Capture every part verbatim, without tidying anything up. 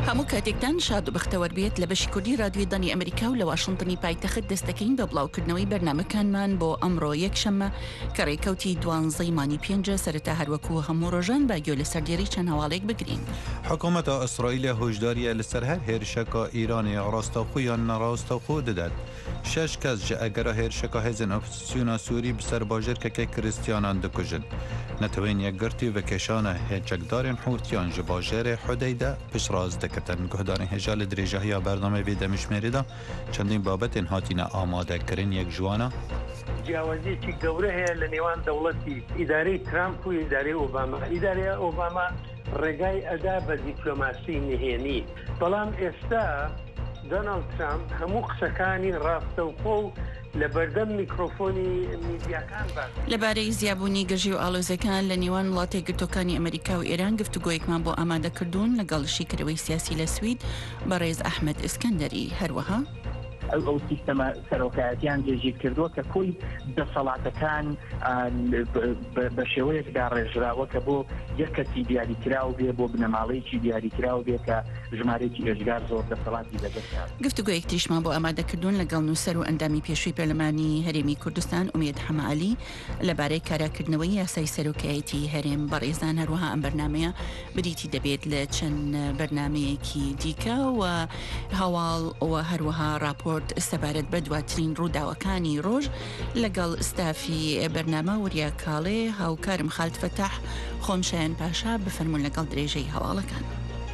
هەموو کاتێکتان شاد و بەختەوەر بێت لە بەشی کوردی رادیۆی دانی ئەمریکا و لە واشنتنی پایتەخت دەستەکەین بە بڵاوکردنەوەی بەرنامەکانمان بۆ ئەمڕۆ یەکشەممە کە ڕێکەوتی دوانزەی مانی پێنجە سەرەتا هەروەکو هەموو ڕۆژان باگوێ لە سەردێری چەند هەواڵێک بگرین. حکوومەتە ئیسرائیل هۆشداریە لەسەر هەر هێرشەکە ئیرانی ڕاستەوخۆ یان نەڕاستەوخۆ دەدات. شش کەس ji ئەگەرە هێرشەکە هێزن ئۆپۆزیسیۆنا سووری بسەر باژێرکەکەی کریستیانان دکوژن. نەتەوەین یەکگرتی و کێشانە هێچەکدارên حوتیان ji bajêrê Hudeyda piştraz dikitin. Guhdarên hêja li dirêjehiya bername vê demîşmêrê de çendîn babetên hatîne amadekirin yek ji wan e. جیاوازیەکی گەورە هەیە لە نێوان دەوڵەتی ئیدارەی ترامپ و ئیدارەی ئۆباما. ئیدارەی ئۆباما ڕێگای ئەدا بە دیپلۆماسی نهێنی، بەڵام ئێستا دۆناڵد ترامپ هەموو قسەکانی ڕاستەوخۆ و لە بەردەم میکرۆفۆنی میدیاکان باس. لەبارەی زیابوونی گەژی و ئاڵۆزەکان لە نێوان وڵاتی گرتوەکانی ئەمریکا و ئێران گفتوگۆیەکمان بۆ ئامادەکردوون لەگەڵ شیکردەوەی سیاسی لە سوید بەڕێز ئەحمەد ئیسکەندەری. هەروەها ئەو سیستەمە سەرۆکایەتیان جێژیر کردووە کە کۆی دەسەڵاتەکان بە شێوەیەکدا ڕێژراوە کە بۆ یەک کەسی دیاریکراو بێ بۆ بنەماڵەیەکی دیاریکراو بێ کە ژمارەیەکی ئێژگار زۆر دەسەڵاتی دەدەستات. گفتوگۆیەک تریشمان بۆ ئامادەکردوون لەگەڵ نووسەر و ئەندامی پێشووی پەرلەمانی هەرێمی کوردستان ئومێد حەماعەلی لەبارەی کاراکردنەوەی یاسای سەرۆکایەتی هەرێم بەڕێزان. هەروەها ئەم بەرنامەیە بریتی دەبێت لە چەند بەرنامەیەکی دیکە و هەواڵ و هەروەها راپۆرت سەبارەت بە دواترین ڕووداوەکانی ڕۆژ لەگەڵ ستافی بەرنامە وریا کاڵێ هاوکارم خالد فەتاح خۆمشایان پاشا بفەرمون لەگەڵ درێژەی هەواڵەکان.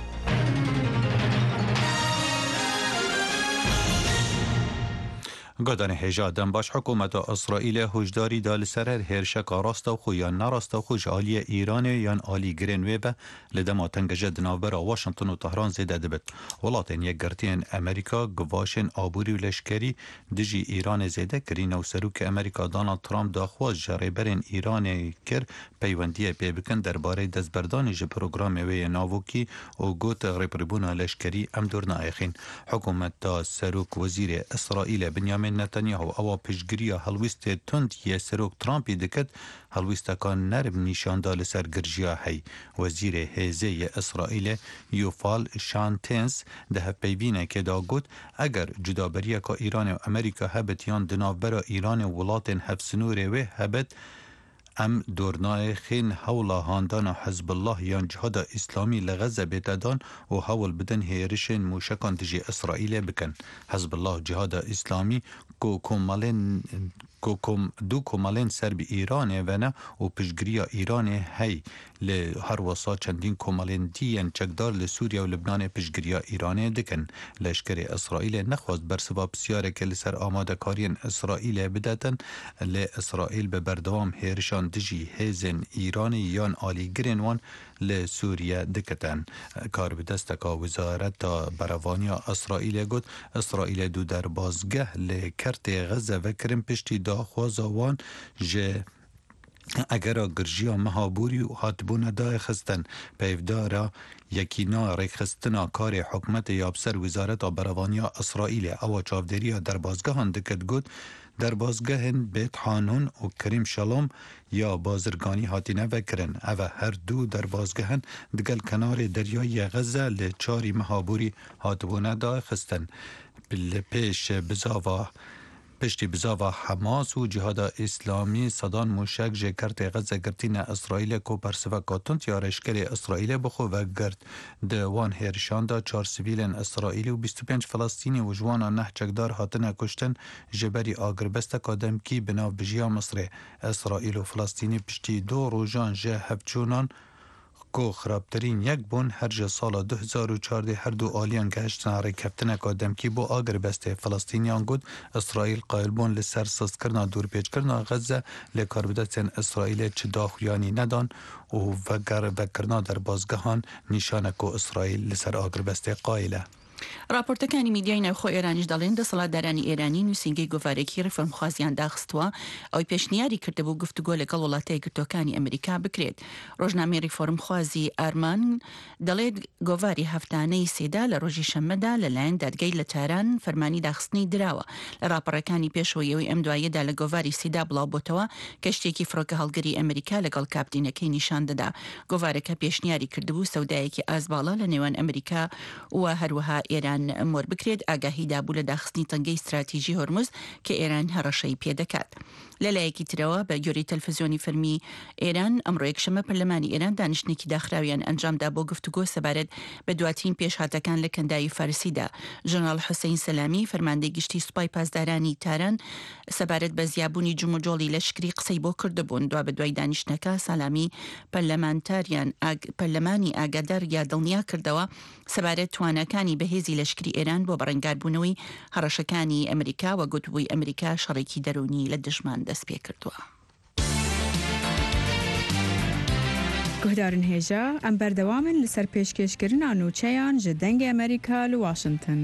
گۆدانی هێژا دەمباش حکوومەتە ئیسرائیلە هۆشداری دا لەسەر هەر هێرشەکە ڕاستەوخۆ یان نەڕاستەوخۆ ji aliyê Îranê yan alîgirên wê be li dema tengeje di navbera Washington û Tehran zêde dibit. Welatên yekgirtiyên Amerîka givaşên aborî û leşkerî dijî Îranê zêde kirîne û serokê Amerîka Donald Trump daxwaz ji rêberên Îranê kir peywendiyê pê bikin derbarê destberdanê ji programê wê yê navokî û got rêpirbûna leşkerî em dûr naexîn. Hikûmeta serok wezîrê İsraîlê Binyamin Netanyahu awa piştgiriya helwîstê tund yê serok Trumpî dikit helwîsteka nerm nîşanda li ser girjiya hey. Wezîrê hêzê yê İsraîlê Yuval Şantens di hevpeyvînekê da got eger cudaberiyeka Îranê û Amerîka hebit yan di navbera Îranê welatên hevsînorê wê hebit em dornayexên hewla handana Hezbollah yan cihada İslamî li Geze bêtedan û hewl bidin hêrişên mûşekan dijî İsraîlê bikin. Hezbollah cihada İslamî ku komalên ku kom du komalên serbî Îranê vene û piştgiriya Îranê hey li her wesa çendîn komalên dîyên çekdar li Sûriya û Libnanê piştgiriya Îranê dikin. Leşkerê İsraîlê nexwast bersiva pisyareke li ser amadekariyên İsraîlê bidetin lê İsraîl bi berdewam hêrişan dijî hêzên Îranî yan alîgirên wan li Sûriye dikitin. Kar bi desteka wizareta berevaniya İsraîlê got İsraîlê du derbazgeh li Kertê Geze vekirin piştî daxwaza wan ji egera girjiya mehaborî û hatibûna dayê xistin. Peyvdara yekîna rêxistina karê hikûmetê ya ser wizareta berevaniya İsraîlê ewa çavdêriya derbazgehan dikit got derbazgehên Bêt Hanûn û Kerîm Şalom ya bazirganî hatîne vekirin. Ev her du derbazgehin digel kenarê deryayê Geze li çarî mehaborî hatibûne dayê xistin. Li pêş bizava Piştî bizava Hemas û cihada İslamî sedan mûşek ji Kertê Geze girtîne İsraîlê ku persiveka tund ya leşkerê İsraîlê bixwe vegirt. Di wan hêrişan da çar sivîlên İsraîlî û bîst û pênc Filastînî û ji wan neh çekdar hatine kuştin ji berî agirbesteka demkî bi navbijiya Misrê. İsraîl û Filastînî piştî du rojan ji hevçûnan ku xirabtirîn yek bûn her ji sala du hezar û çardê her du aliyan gehiştina rêkeftineka demkî bo agirbestê Filastîniyan got İsraîl qailbûn li ser sazkirina dûrpêçkirina Geze lê karbidestên İsraîlê çi daxuyanî nedan û veger vekirina derbazgehan nîşane ku İsraîl li ser agirbestê qaîl e. راپۆرتەکانی میدیای ناوخۆ ئێرانیش دەڵێن دەسەڵاتدارانی ئێرانی نووسینگەی گۆڤارێکی ڕیفۆرمخوازیان داخستووە ئەوی پێشنیاری کردبوو گفتوگۆ لەگەڵ وڵاتە یەکگرتووەکانی ئەمریکا بکرێت. ڕۆژنامەی ریفۆرمخوازی ئارمان دەڵێت گۆڤاری هەفتانەی سێدا لە ڕۆژی شەممەدا لەلایەن دادگای لە تاران فەرمانی داخستنی دراوە. لە راپەڕەکانی پێشەوەیەوەی ئەم دوایەدا لە گۆڤاری سێدا بڵاوبۆتەوە کەشتێکی فڕۆکە هەڵگەری ئەمریکا لەگەڵ کاپتینەکەی نیشان دەدا. گۆڤارەکە پێشنیاری کردبوو سەودایەکی ئازباڵە لە نێوان ئەمریکا و هەروەها ئێران مۆر بکرێت ئاگاهیدا بوو لە داخستنی تەنگەی استراتیژی هۆرموز کە ئێران هەڕەشەی پێدەکات. لەلایەکی ترەوە بە گوێرەی تەلڤیزیۆنی فەرمی ئێران ئەمڕۆ یەکشەمە پەرلەمانی ئێران دانیشتێکی داخراویان ئەنجامدا بۆ گفتوگۆ سەبارەت بە دواترین پێشهاتەکان لە کەنداوی فارسیدا. ژەنەڕاڵ حوسەین سەلامی فەرماندەی گشتی سوپای پاسدارانی تاران سەبارەت بە زیابوونی جوموجۆڵی لەشکری قسەی بۆ کردبوون. دوا بە دوای دانیشتەکە سالامی پەرلەمانتاریان پەرلەمانی ئاگادار یا دڵنیا کردەوە سەبارەت توانەکانی بەهێزی لەشکری ئێران بۆ بەڕێنگاربوونەوەی هەڕەشەکانی ئەمریکا و گوتبووی ئەمریکا شەڕێکی دەرونی لە دژمان دەست پێ کردووە. گهدارن هێژە ئەم بەردەوامن لەسەر پێشکەشکردنا نوچەیان ji dengê ئەمریکا لە واشنگتن.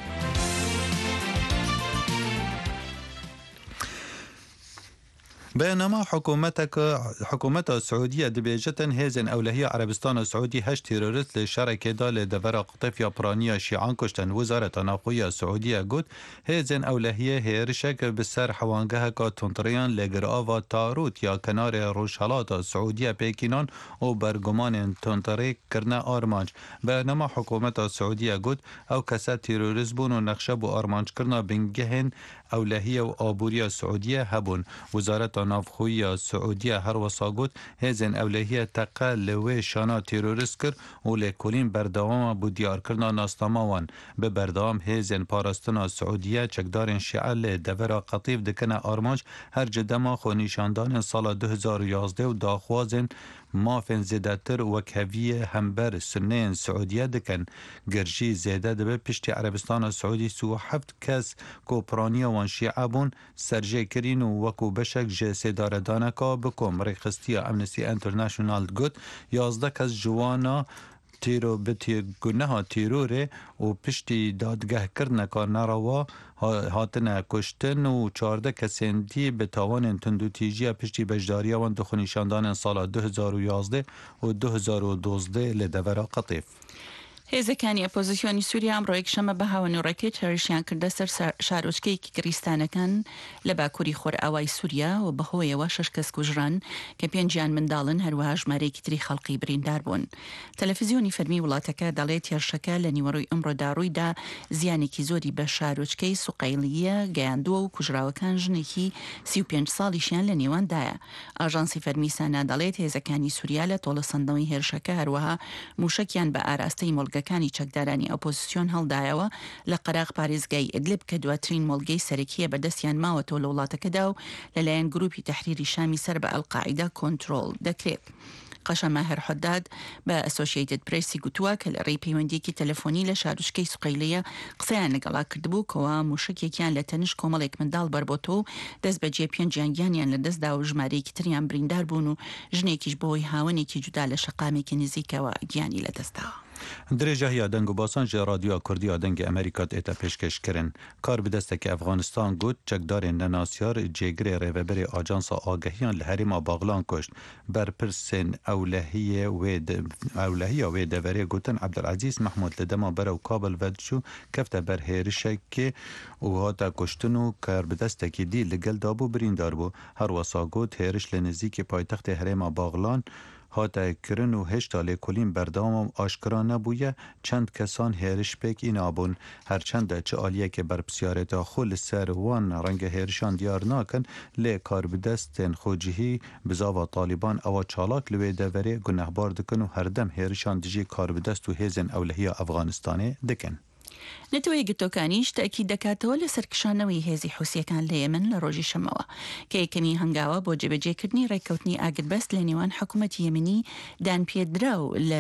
بينما حكومتك حكومت السعودية دبيجتن هيزن أولهية عربستان السعودي هش تيرورست لشركة دال دفرة قطف يابرانية شيعان كشتن وزارة تناقية السعودية قد هيزن أولهية هيرشك بسر حوانجها كتنطريان لجرآفا تاروت يا كنار روشالات السعودية بيكينان وبرجمان تنطري كرنا أرمانج. بينما حكومة السعودية قد أو كسات تيرورست بونو نخشب وأرمانج كرنا بنجهن أولهية وآبورية السعودية هبون. وزارة نافخوية السعودية هر وصاقوت هزن أولهية تقال لوي شانا تيرورست كر ولكولين بردوام بو ديار كرنا ناستماوان ببردوام هزن پارستنا السعودية چكدارن شعال دورا قطيف دكنا آرمانج هر جدما خو نشاندان سال دو هزار و یازده و داخوازن مافن زیدتر وکهویه همبر سنین سعودیه دکن گرجی زیده دبه پشتی عربستان سعودی سو هفت کس کوپرانیه وان شیعه بون سرجه کرین و وکو بشک جه سیداردانه که بکم ریخستی امنستی انترنشنال گوت یازده کس جوانا تیرو بتی گناه تیروره و پشتی دادگاه کردن که نروا هاتنه کشتن و چارده کسین دی به تاوان تندوتیجی پشتی بجداری وان دخونیشاندان سال دو هزار و یازده و دو هزار و دوازده لدورا قطیف. هێزەکانی ئەپۆزیسیۆنی سووریا ئەمڕۆ یەکشەمە بە هاوەنوڕێکی هێرشیان کردە سەر شارۆچکەیەکی گریستانەکان لە باکووری خۆرئاوای سووریا و بەهۆیەوە شەش کەس کوژران کە پێنجیان منداڵن هەروەها ژمارەیەکی تری خەڵقی بریندار بوون. تەلەڤیزیۆنی فەرمی وڵاتەکە دەڵێت هێرشەکە لە نیوەڕۆی ئەمڕۆدا ڕوویدا زیانێکی زۆری بە شارۆچکەی سوقەیلیە گەیاندووە و کوژراوەکان ژنێکی سی و پێنج ساڵیشیان لە نێواندایە. ئاژانسی فەرمی سانا دەڵێت هێزەکانی سووریا لە تۆڵە سەندەوەی هێرشەکە هەروەها موشکیان بە ئاراستەی مۆڵگەکانی چەکدارانی ئۆپۆزیسیۆن هەڵدایەوە لە قەراغ پارێزگای ئیدلیب کە دواترین مۆڵگەی سەرەکیە بەدەستیان ماوەتەوە لە وڵاتەکەدا و لەلایەن گروپی تەحریری شامی سەر بە ئەڵقاعیدا کۆنتڕۆڵ دەکرێت. قەشە ماهر حداد بە ئەسۆشیێتد پرێسی گوتووە کە لە ڕێی پەیوەندیەکی تەلەفۆنی لە شارۆچکەی سوقەیلیە قسەیان لەگەڵا کردبوو کەوا موشکێکیان لە تەنش کۆمەڵێک منداڵ بربۆتەوە و دەست بەجێ پێنجیان گیانیان لە دەستدا و ژمارەیەکی تریان بریندار بوون و ژنێکیش بۆی هاوەنێکی جودا لە شەقامێکی نزیکەوە گیانی لەدەستداوە. درێژە هیا دەنگ و باسان جێ رادیۆ کوردیا دەنگی ئەمریکات ئێتە پێشکەشکردن کار بدەستێکی ئەفغانستان گوت چەکدارێن نەناسیار جێگرێ ڕێڤەبەرێ ئاجانسا ئاگەهیان لە هەرێما باغلان کوشت بەرپرسێن ئەولەهیە ئەولەهیە وێ دەڤەرێ گوتن عەبدولعەزیز محمود لە دەما بەرەو کابل ڤەدچوو کەفتە بەر هێرشێکی و هاتە کوشتن و کار بدەستێکی دی لەگەڵدا بوو بریندار بوو هەروەسا گوت هێرش لە نزیکی پایتەختی هەرێما باغلان هاته کرن و هشتا لیکولین بردام آشکرا نبویه چند کسان هرش پک این آبون هرچند چه آلیه که بر بسیارتا خل سر وان رنگ هرشان دیار ناکن لی کار بدستن خوجهی بزاوا طالبان او چالاک لوی دوره گنهبار دکن و هر دم هرشان دیجی کار بدست و هیزن اولهی افغانستانه دکن. نەتەوەی گرتۆکانیش تاکید دەکاتەوە لە سەرکشانەوەی هێزی حوسیەکان لە یەمن لە ڕۆژی شەمەوە کە یەکەمی هەنگاوە بۆ جێبەجێکردنی ڕێککەوتنی ئاگربەست لە نێوان حکوومەتی یەمنی دان پێدرا و لە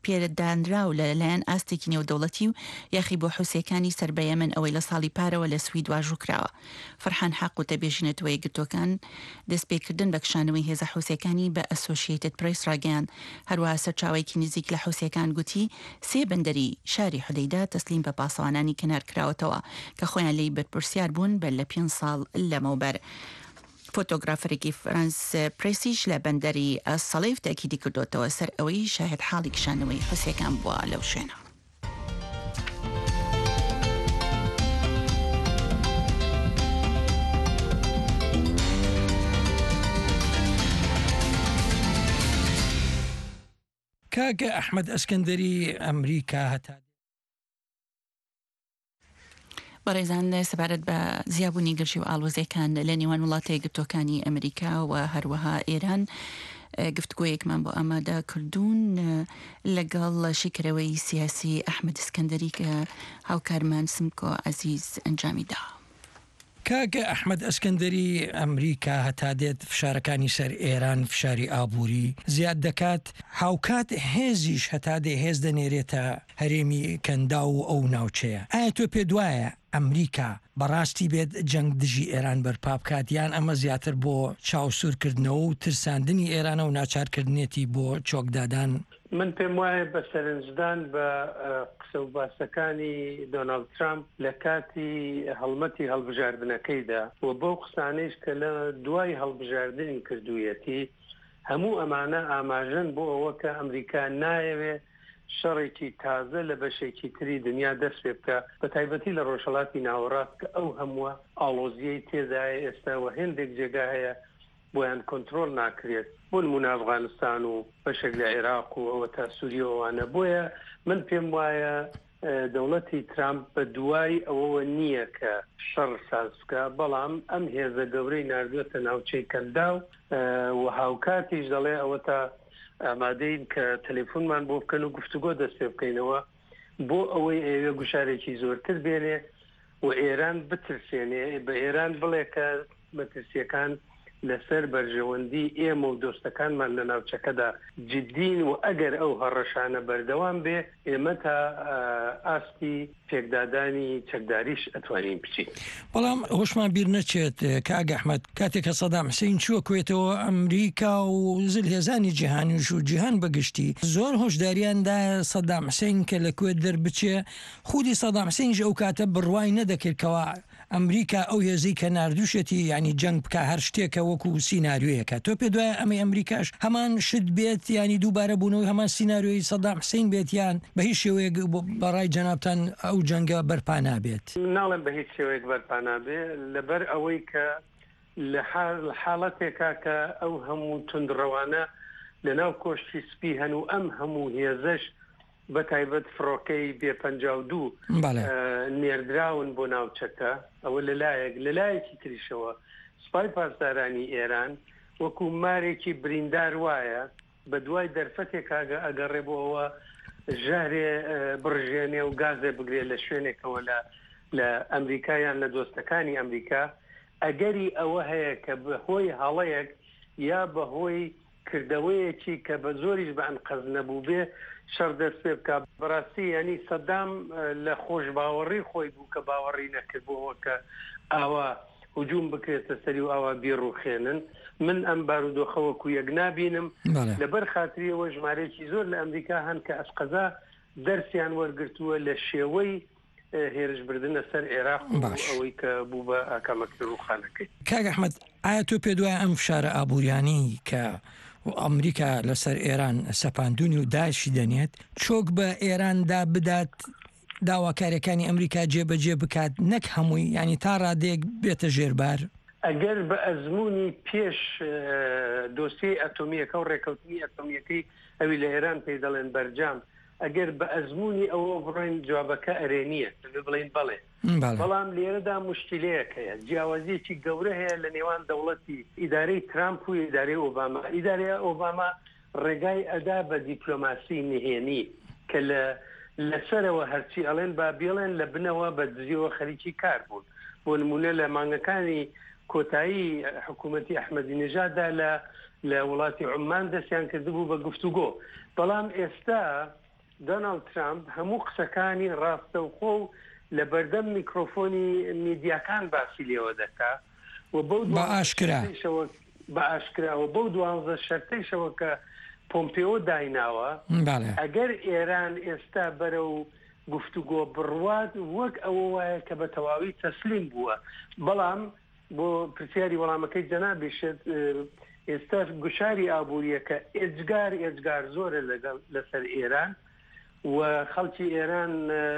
پێدانراو لەلایەن ئاستێکی نێودەوڵەتی و یاخی بۆ حوسەکانی سەر بە یەمەن ئەوەی لە ساڵی پارەوە لە سوید واژووکراوە. فەرحان حەق و تەبێژینەتەوەی گرتوەکان دەستپێکردن بە کشانەوەی هێزە حوسەکانی بە ئەسۆشیێتد پرەیس ڕاگەیان. هەروەها سەرچاوێکی نزیک لە حوسەکان گوتی سێ بەندەری شاری حودەیدا تەسلیم بە پاسەوانانی کەنارکراوەتەوە کە خۆیان لی بەرپرسیار بوون بەر لە پێنج ساڵ لەمەوبەر. فۆتۆگرافەرێکی فرانس پرسیش لە بەندەری سەڵێف تاکیدی کردوتەوە سەر ئەوەی شاهد حاڵی کشانەوەی حوسەکان بووە لەو شوێنە. کاکە ئەحمەد ئەسکەندەری ئەمریکا هەتا بەڕێزان سەبارەت بە زیابوونی گرژی و ئاڵۆزیەکان لە نێوان وڵاتەیە گرتوەکانی ئەمریکا و هەروەها ئێران گفتگۆیەکمان بۆ ئامادە کردوون لەگەڵ شیکرەوەی سیاسی ئەحمەد ئەسکەندەری کە هاوکارمان سمکۆ عەزیز ئەنجامیدا. کاکە ئەحمەد ئەسکەندەری ئەمریکا هەتا دێت فشارەکانی سەر ئێران فشاری ئابووری زیاد دەکات هاوکات هێزیش هەتا دێ هێز دەنێرێتە هەرێمی کەندا و ئەو ناوچەیە. ئایا تۆ پێ دوایە ئەمریکا بەڕاستی بێت جەنگ دژی ئێران بەرپا بکات یان ئەمە زیاتر بۆ چاوسورکردنەوە و ترساندنی ئێرانە و ناچارکردنێتی بۆ چۆکدادان؟ من پێم وایە بە سەرنجدان بە قسە و باسەکانی دۆناڵد ترامپ لە کاتی هەڵمەتی هەڵبژاردنەکەیدا و بەو قسانەیش کە لە دوای هەڵبژاردنی کردوویەتی هەموو ئەمانە ئاماژەن بۆ ئەوە کە ئەمریکا نایەوێ شەڕێکی تازە لە بەشێکی تری دنیا دەست پێ بکە بە تایبەتی لە ڕۆژهەڵاتی ناوەڕاست کە ئەو هەمووە ئاڵۆزیەی تێدایە ئێستا و هێندێک جێگا هەیە بۆیان کۆنترۆل ناکرێت بۆ نمونە ئەفغانستان و بەشێک لە عێراق و ئەوە تا سووریەوەوانە. بۆیە من پێم وایە دەوڵەتی ترامپ بە دوای ئەوەوە نییە کە شەڕ ساز بکە، بەڵام ئەم هێزە گەورەی ناردوێتە ناوچەی کەندا و هاوکاتیش دەڵێ ئەوە تا ئامادەین کە تەلێفۆنمان بۆ بکەن و گفتوگۆ دەست پێ بکەینەوە بۆ ئەوەی ئێوە گوشارێکی زۆرتر بێنێ و ئێران بترسێنێ، بە ئێران بڵێ کە مەترسیەکان لەسەر بەرژەوەندی ئێمە و دۆستەکانمان لە ناوچەکەدا جددین و ئەگەر ئەو هەڕەشانە بەردەوام بێ ئێمە تا ئاستی پێکدادانی چەکداریش ئەتوانین بچین. بەڵام هۆشمان بیر نەچێت کاک ئەحمەد کاتێک کە سەدام حوسێن چووە کوێتەوە ئەمریکا و زلهێزانی جیهانیش و جیهان بەگشتی زۆر هۆشداریاندا سەدام حوسێن کە لە کوێت دەربچێ خودی سەدام حوسێنش ئەو کاتە بڕوای نەدەکردکەوە ئەمریکا ئەو هێزی کە ناردووشێتی ینی جەنگ بکە هەر شتێکە وەکو سیناریۆیەکە. تۆ پێ دوایە ئەمەی ئەمریکاش هەمان شت بێت ینی دووبارە بوونەوەی هەمان سیناریۆی سەدام حوسێن بێت یان بە هیچ شێوەیەک بەڕای جەنابتان ئەو جەنگە بەرپا نابێت؟ ناڵێم بە هیچ شێوەیەک بەرپا نابێ لەبەر ئەوەی کە لە حاڵەتێکا کە ئەو هەموو تندڕەوانە لەناو کۆشتی سپی هەن و ئەم هەموو هێزەش بە تایبەت فڕۆکەی بێ پەنجا و دوو نێردراون بۆ ناوچەکە ئەوە لەلایەک لەلایەکی تریشەوە سوپای پاسدارانی ئێران وەکو مارێکی بریندار وایە بە دوای دەرفەتێک ئەگەڕێ بۆ ئەوە ژارێ بڕژێنێ و گازێ بگرێ لە شوێنێکەوە لە لە ئەمریکایان لە دۆستەکانی ئەمریکا ئەگەری ئەوە هەیە کە بەهۆی هەڵەیەک یا بەهۆی کردەوەیەکی کە بە زۆریش بە ئەنقەز نەبوو بێ شەڕ دەست پێ بکە. بەڕاستی ینی سەدام لە خۆش باوەڕی خۆی بوو کە باوەڕی نەکردبووەوە کە ئاوا هجووم بکرێتە سەری و ئاوا بیرروخێنن. من ئەم بارودۆخەوەکو یەک نابینم لەبەر خاتریەوە ژمارەیەکی زۆر لە ئەمریکا هەن کە ئەسقەزا دەرسیان وەرگرتووە لە شێوەی هێرشبردنە سەر عێراق و ئەوەی کە بوو بە ئاکامەکە ڕووخانەکەی. کاک ئەحمەد ئایا تۆ پێ دوایە ئەم فشارە ئابووریانی کە ئەمریکا لەسەر ئێران سەپاندونی و داعشی دەنێت چۆک بە ئێراندا بدات داواکاریەکانی ئەمریکا جێبەجێ بکات نەک هەمووی ینی تا ڕادێک بێتە ژێربار؟ ئەگەر بە ئەزمموی پێش دۆسیی ئەتۆمیەکە و ڕێکەوتنی ئەتۆمیەکەی ئەوی لە ئێران پێی دەڵێن بەرجام ئەگەر بە ئەزمموی ئەوە بڕێن جوابەکە ئەرێنیە بڵین بڵێ، بەڵام لێرەدا مشتیلەیەکەیە جیاوازیەکی گەورە هەیە لە نێوان دەوڵەتی ئیدارەی ترامپ و ئیدارەی ئۆباما. ئیدارەی ئۆباما ڕێگای ئەدا بە دیپلۆماسی نهێنی کە لە لەسەرەوە هەرچی ئەڵێن با بێڵێن لە بنەوە بە دزیەوە خەریکی کار بوون. بۆ نمونە لە مانگەکانی کۆتایی حکوومەتی ئەحمەدی نژاددا لە لە وڵاتی عمان دەستیان کردبوو بە گفتوگۆ، بەڵام ئێستا دۆناڵد ترامپ هەموو قسەکانی ڕاستەوخۆ و لە بەردەم میکرۆفۆنی میدیاکان باسی لێوە دەکا و بە ئاشکرا بە ئاشکراوە بەو دوانزە شەرتەیشەوە کە پۆمپیۆ دایناوە ئەگەر ئێران ئێستا بەرە و گفتوگۆ بڕوات وەک ئەوە وایە کە بە تەواوی تەسلیم بووە بەڵام بۆ پرسیاری وەڵامەکەی جەنابیشت ئێستا گوشاری ئابوووریە کە ئێجگار ئێجگار زۆرە لەگەڵ لەسەر ئێران و خەڵکی ئێران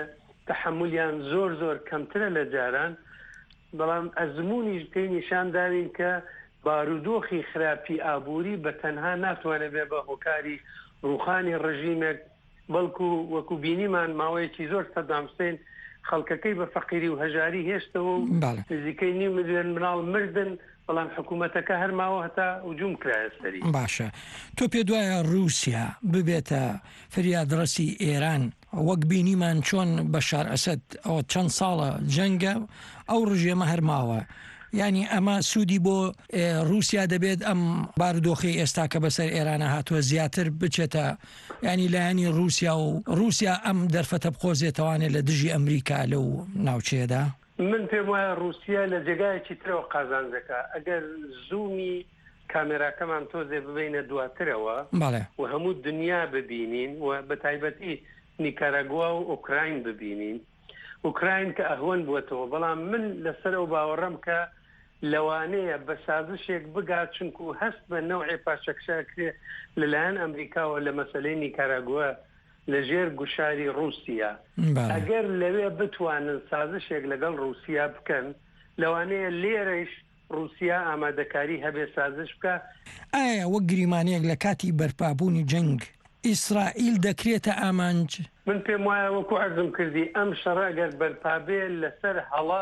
تەحملیان زۆر زۆر کەمترە لە جاران بەڵام ئەزممویش پێی نیشاندارین کە بارودۆخی خراپی ئابووری بە تەنها ناتوانێت بێ بە هۆکاری ڕوخانی ڕژیمێک بەڵکو وەکو بینیمان ماوەیەکی زۆر سەدام حوسێن خەڵکەکەی بە فەقیری و هەژاری هێشتەوە و نزیکەی نیم ملیۆن مناڵ مردن بەڵام حکوومەتەکە هەرماوە هەتا هجووم کرایە سەری. باشە تۆ پێ دوایە رووسیا ببێتە فریادڕەسی ئێران وەک بینیمان چۆن بەشار ئەسەد ئەوە چەند ساڵە جەنگە ئەو ڕژێمە هەرماوە یعنی ئەمە سوودی بۆ رووسیا دەبێت ئەم بارودۆخی ئێستا کە بەسەر ئێرانە هاتووە زیاتر بچێتە ینی لایەنی رووسیا و رووسیا ئەم دەرفەتە بخۆزێتەوانێت لە دژی ئەمریکا لەو ناوچێدا. من پێم وایە رووسیا لە جێگایەکی ترەوە قازانجەکە ئەگەر زوومی کامێراکەمان تۆزێ ببینە دواترەوە و هەموو دنیا ببینین و بە تایبەتی نیکاراگوا و ئوکراین ببینین ئوکراین کە ئەهۆن بووەتەوە بەڵام من لەسەر ئەو باوەڕەم کە لەوانەیە بە سازشێک بگات چونکو هەست بە نەوعی پاشەکشاکرێ لەلایەن ئەمریکاوە لە مەسەلەی نیکاراگووە لەژێر گوشاری رووسیا ئەگەر لەوێ بتوانن سازشێک لەگەڵ رووسیا بکەن لەوانەیە لێرەش رووسیا ئامادەکاری هەبێ سازش بکە. ئایا وەک گریمانەیەک لە کاتی بەرپابوونی جەنگ ئیسرائیل دەکرێتە ئامانج؟ من پێم وایە وەکو عەرزم کردی ئەم شەڕە ئەگەر بەرپابێ لەسەر هەڵا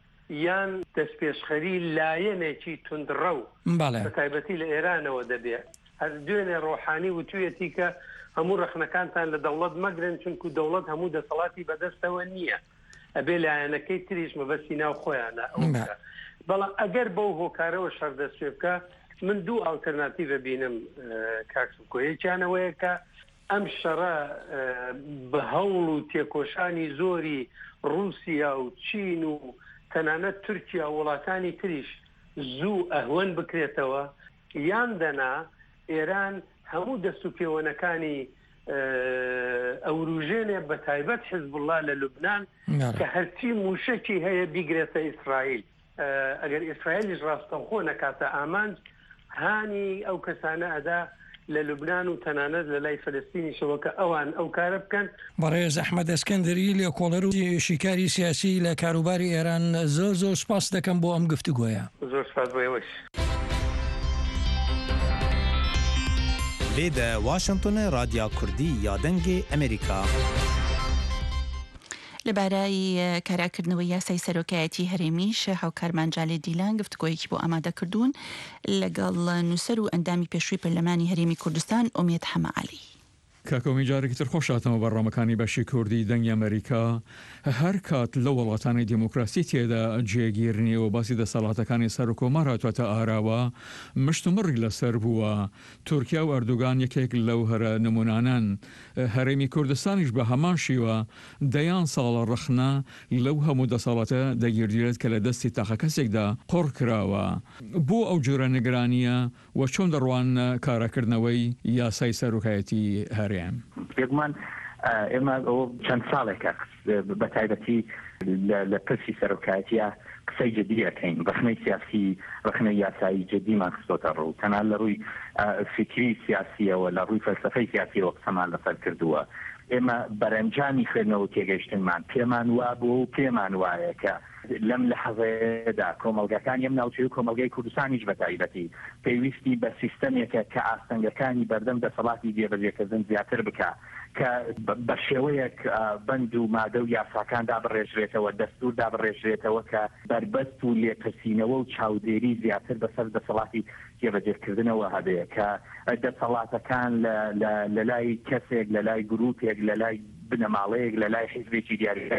یان دەستپێشخەری لایەنێکی توندڕە و بە تایبەتی لە ئێرانەوە دەبێت هەر دوێنێ ڕۆحانی وتویەتی کە هەموو ڕەخنەکانتان لە دەوڵەت مەگرن چونکو دەوڵەت هەموو دەسەڵاتی بەدەستەوە نییە ئەبێ لایەنەکەی تریش مەبەستی ناو خۆیانە بەڵام ئەگەر بەو هۆکارەوە شەردەسوێ بکە من دوو ئالتەرناتیڤە بینم کاکسکۆیەکیانەوەیە کە ئەم شەڕە بە هەوڵ و تێکۆشانی زۆری رووسیا و چین و تەنانەت تورکیا وڵاتانی تریش زوو ئەهوەن بکرێتەوە یان دەنا ئێران هەموو دەست و پێوەنەکانی ئەوروژێنێ بە تایبەت حیزبوڵڵا لە لوبنان کە هەرچی موشکی هەیە بیگرێتە ئیسرائیل ئەگەر ئیسرائیلیش ڕاستەوخۆ نەکاتە ئامانج هانی ئەو کەسانە ئەدا لە لوبنان و تەنانەت لە لای فەلەستینیشەوە کە ئەوان ئەو کارە بکەن. بەڕێز ئەحمەد ئەسکەندەری لێ کۆڵەر و شیکاری سیاسی لە کاروباری ئێران زۆر زۆر سپاس دەکەم بۆ ئەم گفتوگۆیە. زۆر سپاس بۆ ئێوەش. لێدە واشنگتۆنە رادیا کوردی یا دەنگی ئەمریکا. لەبارەی کاراکردنەوەی یاسای سەرۆکایەتی هەرێمیش هاوکارمانجالێ دیلان گفتگۆیەکی بۆ ئامادە کردوون لەگەڵ نووسەر و ئەندامی پێشووی پەرلەمانی هەرێمی کوردستان ئومێد حەمەعەلی. کاکۆمی جارێکی تر خۆشاتەوە بەڕامەکانی بەشی کوردی دەنگی ئەمریکا هەر کات لە وڵاتانی دیموکراسی تێدا جێگیرنی و باسی دەسەڵاتەکانی سەر و کۆمار هاتووەتە ئاراوە مشتمڕی لەسەر بووە. تورکیا و ئەردوگان یەکێک لەو هەرە نمونانن. هەرێمی کوردستانیش بە هەمان شیوە دەیان ساڵە ڕخنە لەو هەموو دەسەڵاتە دەگیردرێت کە لە دەستی تاقە کەسێکدا قڕ کراوە. بۆ ئەو جۆرە نیگرانیە و چۆن دەڕوان کاراکردنەوەی یاسای سەرۆکایەتی هەرێم؟ بێگومان ئێمە ئەو چەند ساڵێکە بە تایبەتی لە پرسی سەرۆکایەتیە قسەی جدیەکەین ڕخنەی سیاسی ڕخنەی یاسایی جدیمان خستۆتە ڕوو تەنها لە ڕووی فکری سیاسیەوە لە ڕووی فەلسەفەی سیاسیەوە قسەمان لەسەر کردووە. ئێمە بەرەنجامی خوێندنەوە تێگەیشتنمان پێمان وا بوو و پێمان وایە کە لەم لە حەزێدا کۆمەلگەکان یەم ناوچەی و کۆمەلگەی کوردستانیش بە تایبەتی پێویستی بە سیستەمێکە کە ئاستەنگەکانی بەردەم دەسەڵاتی جێبەجێکردن زیاتر بکە کە بە شێوەیەک بەند و مادە و یاساکان دابڕێژرێتەوە دەستور دابڕێژرێتەوە کە بربەست و لێپرسینەوە و چاودێری زیاتر بەسەر دەسەڵاتی جێبەجێکردنەوە هەبێ کە دەسەڵاتەکان لە لای کەسێک لە لای گروپێک لە لای بنەماڵەیەک لە لای حیزبێکی دیاری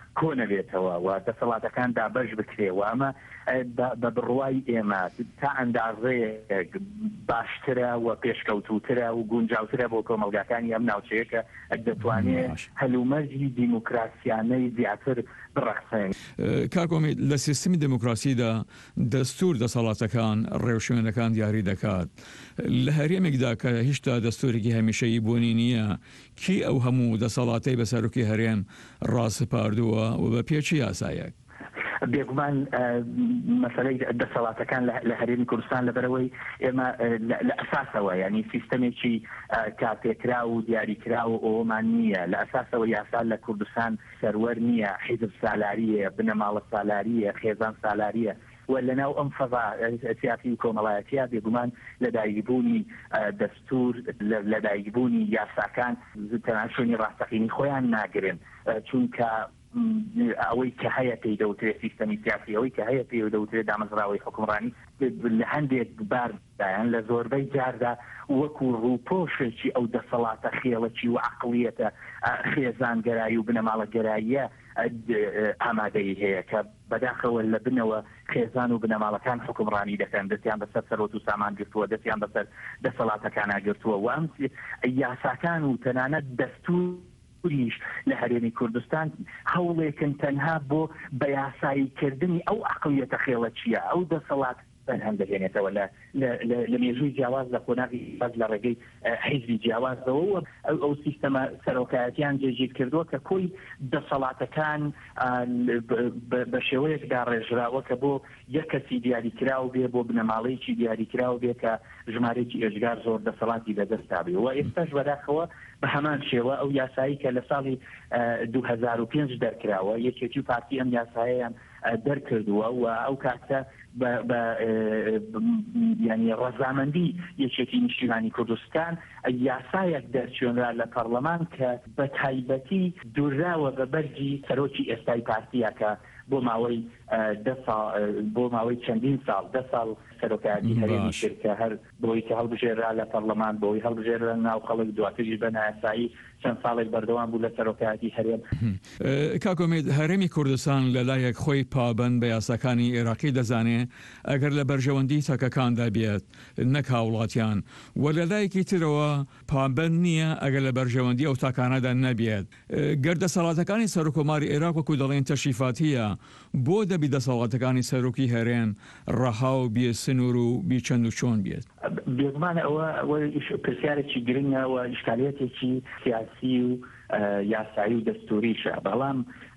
کۆنەبێتەوە و دەسەڵاتەکان دابەش بکرێەوە ئەمە بە بڕوای ئێمە تا ئەندازەیە باشترە و پێشکەوتوترە و گونجاوترە بۆ کۆمەلگاکانی ئەم ناوچەیەکە دەتوانێت هەلومەرجی دیموکراسیانەی زیاتر بڕەخسێن. کاکۆمی لە سیستمی دموکراسیدا دەستور دەسەڵاتەکان ڕێوشوێنەکان دیاری دەکات. لە هەرێمێکدا کە هیچتا دەستورێکی هەمیشەیی بوونی نییە کی ئەو هەموو دەسەڵاتی بەسەرکی هەرێم ڕاستپاردووە و بە پێچی یاسایەک؟ بێگومان مەسەلەی دەسەڵاتەکان لە هەرێمی کوردستان لەبەرەوەی ئێمە لە ئەساسەوە ینی سیستەمێکی کاپێکرا و دیاریکرا و ئەومان نییە لە ئەساسەوە یاسا لە کوردستان سەروەر نییە حیزب سالاریە بنەماڵە سالاریە خێزان سالاریە و لەناو ئەم فەضا سیاسی و کۆمەڵایەتیە بێگومان لەدایکبوونی دەستور لەدایکبوونی یاساکان تەنانشۆنی ڕاستەقینی خۆیان ناگرن چونکە ئەوەی کە هەیە پێی دەوترێت سیستەمی سیاسی ئەوەی کە هەیە پێی دەوترێت دامەزراوەی حکومڕانی لە هەندێک باردایان لە زۆربەی جاردا وەکو ڕووپۆشێکی ئەو دەسەڵاتە خێڵەکی و عقلیەتە خێزانگەرایی و بنەماڵەگەراییە ئامادەی هەیە کە بەداخەوە لە بنەوە خێزان و بنەماڵەکان حکومڕانی دەکەن دەستیان بەسەر سەرۆت و سامان گرتووە دەستیان بەسەر دەسەڵاتەکان ئاگرتووە و ئەم یاساکان و تەنانەت دەستور ریش لە هەرێمی کوردستان هەوڵێکن تەنها بۆ بە یاساییکردنی ئەو عقلیەتە خێڵەچیە ئەو دەسەڵات هەم دەهێنێتەوە لە مێژووی جیاواز لە قۆناغی باز لە ڕێگەی حیزبی جیاوازەوە ئەو سیستەمە سەرۆکایەتیان جێگیر کردووە کە کۆی دەسەڵاتەکان بە شێوەیەکدا ڕێژراوە کە بۆ یەک کەسی دیاریکراو بێ بۆ بنەماڵەیەکی دیاریکراو بێ کە ژمارەیەکی ئێژگار زۆر دەسەڵاتی بەدەستا بێ و ئێستاش بەداخەوە بە هەمان شێوە ئەو یاسایی کە لە ساڵی دوو هەزار و پێنج دەرکراوە یەکێکی و پارتی ئەم یاسایەیان دەرکردووە و ئەو کاتە بە ینی ڕەزامەندی یەکێتی نیشتیمانی کوردستان یاسایەک دەرچێنرا لە پەرلەمان کە بە تایبەتی دووراوە بە بەرجی سەرۆکی ئێستای پارتیەکە بۆ ماوەی بۆ ماوەی چەندین ساڵ دە ساڵ سەرۆکایەتی هەرێمی شرکە هەر بۆی کە هەڵبژێرا لە پەرلەمان بۆی هەڵبژێرا ناو خەڵک دواتریش بە نایاسایی چەند ساڵێک بەردەوام بوو لە سەرۆکایەتی هەرێم. کاکۆمید هەرێمی کوردستان لەلایەک خۆی پابەند بە یاساکانی عێراقی دەزانێ ئەگەر لە بەرژەوەندی تاکەکاندا بێت نەک هاوڵاتیان و لەلایەکی ترەوە پابەند نییە ئەگەر لە بەرژەوەندی ئەو تاکانەدا نەبێت. گەردەسەڵاتەکانی سەرۆکۆماری عێراق وەکو دەڵێن تەشریفاتیە بۆ دەبی دەسەڵاتەکانی سەرۆکی هەرێم ڕەها و بێ سنوور و بی چەند و چۆن بێت؟ بێگومانە ئەوە پرسیارێکی گرنگە و ئیشکالیەتێکی سیاسی و یاسایی و دەستوریشە بەڵام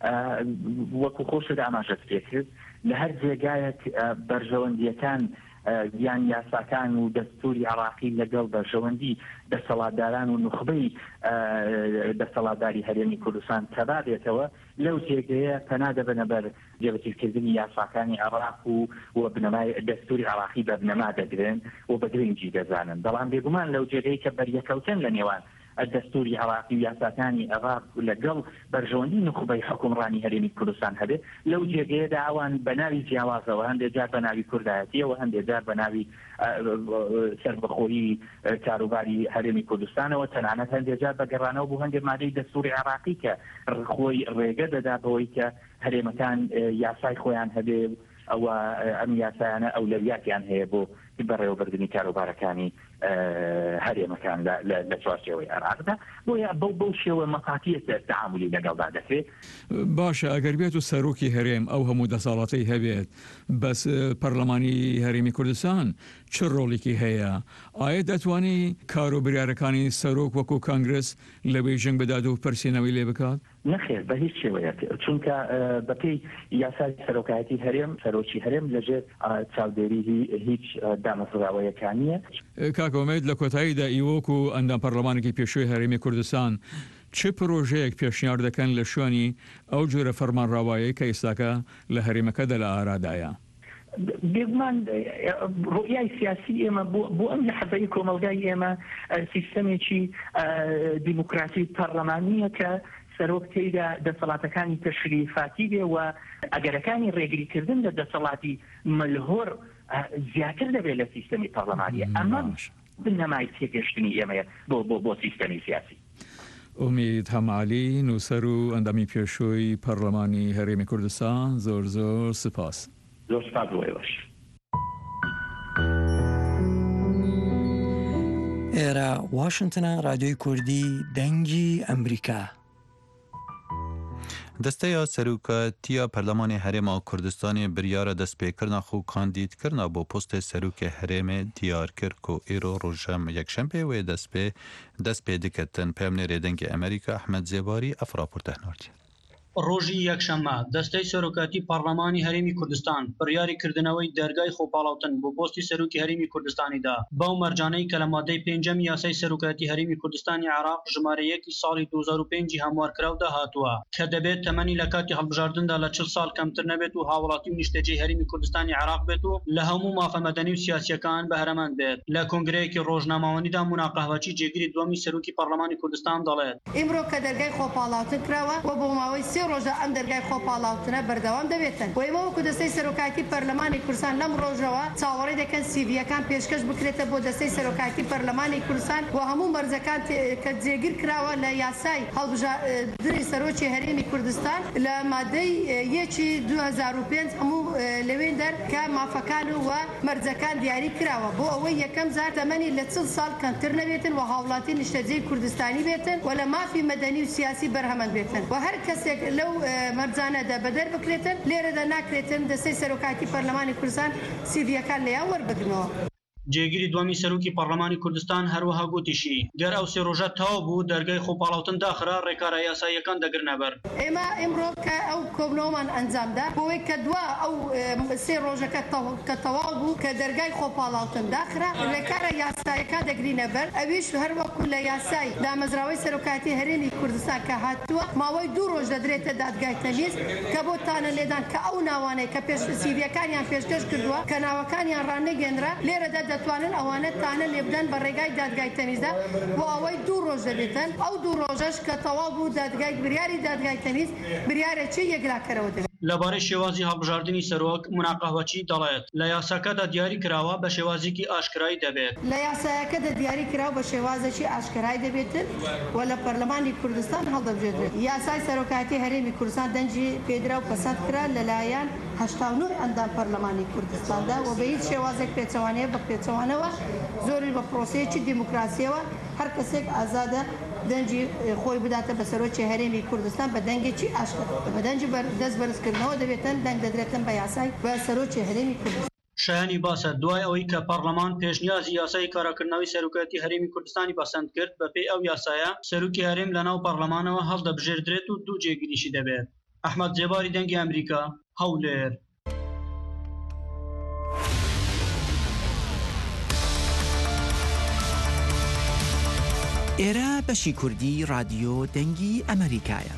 وەکو خۆشت ئاماژەت پێ کرد لە هەر جێگایەک بەرژەوەندیەکان یان یاساکان و دەستوری عراقی لەگەڵ بەرژەوەندی دەسەڵاتداران و نخبەی دەسەڵاتداری هەرێمی کوردستان تەبابێتەوە لەو جێگەیە پەنا دەبنە بەر جێبەجێکردنی یاساکانی عراق و و بنەمای دەستوری عراقی بە بنەما دەگرن و بە گرنگی دەزانن بەڵام بێگومان لەو جێگەی کە بەریەکەوتن لە نێوان دەستوری عراقی و یاساکانی عراق لەگەڵ بەرژەوەندی نخبەی حکومڕانی هەرێمی کوردستان هەبێت لەو جێگەیەدا ئەوان بە ناوی جیاوازەوە هەندێک جار بە ناوی کوردایەتیەوە هەندێک جار بە ناوی سەربەخۆیی کاروباری هەرێمی کوردستانەوە تەنانەت هەندێک جار بەگەڕانەوە بوو هەندێک مادەی دەستوری عراقی کە خۆی ڕێگە دەدا بەوەی کە هەرێمەکان یاسای خۆیان هەبێ ئەوە ئەم یاسایانە ئەولەویاتیان هەیە بۆ بەڕێوەبردننی کاروبارەکانی هەرێمەکان لە چوارچێوەی عێراقدا بۆیە بەو بەو شێوە مەقاتیەتە تەعاملی لەگەڵدا دەکرێت. باشە ئەگەر بێت و سەرۆکی هەرێم ئەو هەموو دەسەڵاتی هەبێت بەس پەرلەمانی هەرێمی کوردستان چ ڕۆڵێکی هەیە؟ ئایا دەتوانی کاروبریارەکانی سەرۆک وەکو کانگرس لە بێژنگ بدات و پرسیێنەوەی لێ بکات؟ نەخێر بە هیچ شێوەیە چونکە بەپێی یاسای سەرۆکایەتی هەرێم سەرۆکی هەرێم لەژێر چاودێری هیچ دامەزراوەیەکانیە. کاکۆمید لە کۆتاییدا ئیوۆک و ئەندام پەرلەمانێکی پێشووی هەرێمی کوردستان چه پرۆژەیەک پێشنیار دەکەن لە شوێنی ئەو جۆرە فەرمانڕاوایی کە ئێستاکە لە هەرێمەکەدا لە ئارادایە؟ بێگومان ڕۆیای سیاسی ئێمە بۆ ئەم لە حەزەی کۆمەلگای ئێمە سیستەمێکی دیموکراسی پەرلەمانیە کە سەرۆک تێیدا دەسەڵاتەکانی تەشریفاتی بێ و ئەگەرەکانی ڕێگریکردن لە دەسەڵاتی ملهۆر زیاتر دەبێت لە سیستەمی پەرلەمانیە ئەمە بنەمای تێگەشتنی ئێمەیە بۆ بۆ بۆ سیستەمی سیاسی. ئومید هەمعالی نووسەر و ئەندامی پێشووی پەرلەمانی هەرێمی کوردستان زۆر زۆر سپاس. زۆر سپاس بۆی باش. ئێرە واشنتنە رادیۆی کوردی دەنگی ئەمریکا. دەستەیە سەرۆکایەتیە پەرلەمانی هەرێما کوردستانی بریارە دەستپێکردنا خۆ کاندیدکردنا بۆ پۆستێ سەرۆکێ هەرێمێ دیار کرد و ئێرۆ ڕۆژەم یەکشەمبێ وێ دەست پێ دەست پێ دکەتن پێمنێرێ دەنگی ئەمریکا ئەحمەد زێباری ئەفراپۆرتە نۆرتی. ڕۆژی یەکشەممە دەستەی سەرۆکاتی پەرلەمانی هەرێمی کوردستان بڕیاری کردنەوەی دەرگای خۆپاڵاوتن بۆ پۆستی سەرۆکی هەرێمی کوردستانیدا بەو مەرجانەی کە لە مادەی پێنجەم یاسای سەرۆکاتی هەرێمی کوردستانی عێراق ژمارە یەکی ساڵی دوو هەزار و پێنج هەموارکراودا هاتووە کە دەبێت تەمەنی لە کاتی هەڵبژاردندا لە چل ساڵ کەمتر نەبێت و هاوڵاتی و نیشتەجێی هەرێمی کوردستانی عێراق بێت و لە هەموو مافەمەدەنی و سیاسیەکان بەهرەمەند بێت. لە کۆنگرەیەکی ڕۆژنامەوەنیدا مونا جێگیری دووەمی سەرۆکی پەرلەمانی کوردستان دەڵێت ئیمڕۆ کە دەرگای خۆپاڵاوتن کراوە و بۆ ماوەی سێ ڕۆژە ئەم دەرگای خۆپاڵاوتنە بەردەوام دەبێتن. بۆ ئێمەوەکو دەستەی سەرۆکاتی پەرلەمانی کوردستان لەم ڕۆژەوە چاوەڕێی دەکەن سیڤیەکان پێشکەش بکرێتە بۆ دەستەی سەرۆکاتی پەرلەمانی کوردستان و هەموو مەرجەکان کە جێگیر کراوە لە یاسای هەڵبژاردنی سەرۆکی هەرێمی کوردستان لە مادەی یەکی دوو هەزار و پێنج هەموو لەوێن دەر کە مافەکان و مەرجەکان دیاری کراوە بۆ ئەوەی یەکەم جار تەمەنی لە چل ساڵ کەمتر نەبێتن و هاوڵاتی نیشتەجێی کوردستانی بێتن و لە مافی مەدەنی و سیاسی بەرهەمەند بێتن و هەر کەسێک لەو مەرجانەدا بەدەر بکرێتن لێرەدا ناکرێتن دەستەی سەرۆکاتی پەرلەمانی کوردستان سیڤیەکان لەیان وەربگرنەوە. جێگیری دووەمی سەرۆکی پەرلەمانی کوردستان هەروەها گوتیشی گەر ئەو سێ ڕۆژە تەواو بوو دەرگای خۆپاڵاوتن داخرا ڕێکارە یاساییەکان دەگرنە بەر. ئێمە ئێمڕۆ کە ئەو کۆبنەوەمان ئەنجامدا بۆی کە دووە ئەو سێ ڕۆژەکە کە تەواو بوو کە دەرگای خۆپاڵاوتن داخرا ڕێکارە یاساییەکان دەگرینە بەر ئەویش هەروەکو لە یاسای دامەزراوەی سەرۆکاتی هەرێمی کوردستان کە هاتووە ماوەی دوو ڕۆژ دەدرێتە دادگای تەمیز کە بۆ تانە لێدان کە ئەو ناوانەی کە پێش سیڤیەکانیان پێشکەش کردووە کە ناوەکانیان ڕانەگەێنرا لێرەدا دەتوانن ئەوانە تانە لێبدەن بە ڕێگای دادگای تەمیزدا بۆ ئەوەی دوو ڕۆژ دەبێتن ئەو دوو ڕۆژەش کە تەواو بوو دادگای بریاری دادگای تەمیز بریارێکی یەکلاکەرەوە دەبێت. لەبارەی شێوازی هەڵبژاردننی سەرۆک مونا دەڵێت لە یاساکەدا دیاری کراوە بە شێوازێکی ئاشکرایی دەبێت. لە یاسایەکەدا دیاری کراوە بە شێوازێکی ئاشکرایی دەبێتن و لە پەرلەمانی کوردستان هەڵدەبژێترێت. یاسای سەرۆکاتی هەرێمی کوردستان دەنجی پێدرا و پەسەند کرا لەلایەن هەشتا و نۆ ئەندام پەرلەمانی کوردستاندا و بە هیچ شێوازێک پێچەوانەیە بە پێچەوانەوە زۆری بە پرۆسەیەکی دیموکراسیەوە هەر کەسێک ئازادە دەنجی خۆی بداتە بە سەرۆکی هەرێمی کوردستان بە دەنگێکی ئاشکرا بە دەنجی دەست بەرزکردنەوە دەبێتن دەنگ دەدرێتن بە یاسای بە سەرۆکی هەرێمی کوردستان. شایانی باسە دوای ئەوەی کە پەرلەمان پێشنیازی یاسای کاراکردنەوەی سەرۆکاتی هەرێمی کوردستانی بەسەند کرد بەپێی ئەو یاسایە سەرۆکی هەرێم لەناو پەرلەمانەوە هەڵدەبژێردرێت و دوو جێگیریشی دەبێت. ئەحمەد زێباری دەنگی ئەمریکا هەولێر. ئێرە بەشی کوردی رادیۆ دەنگی ئەمریکایە.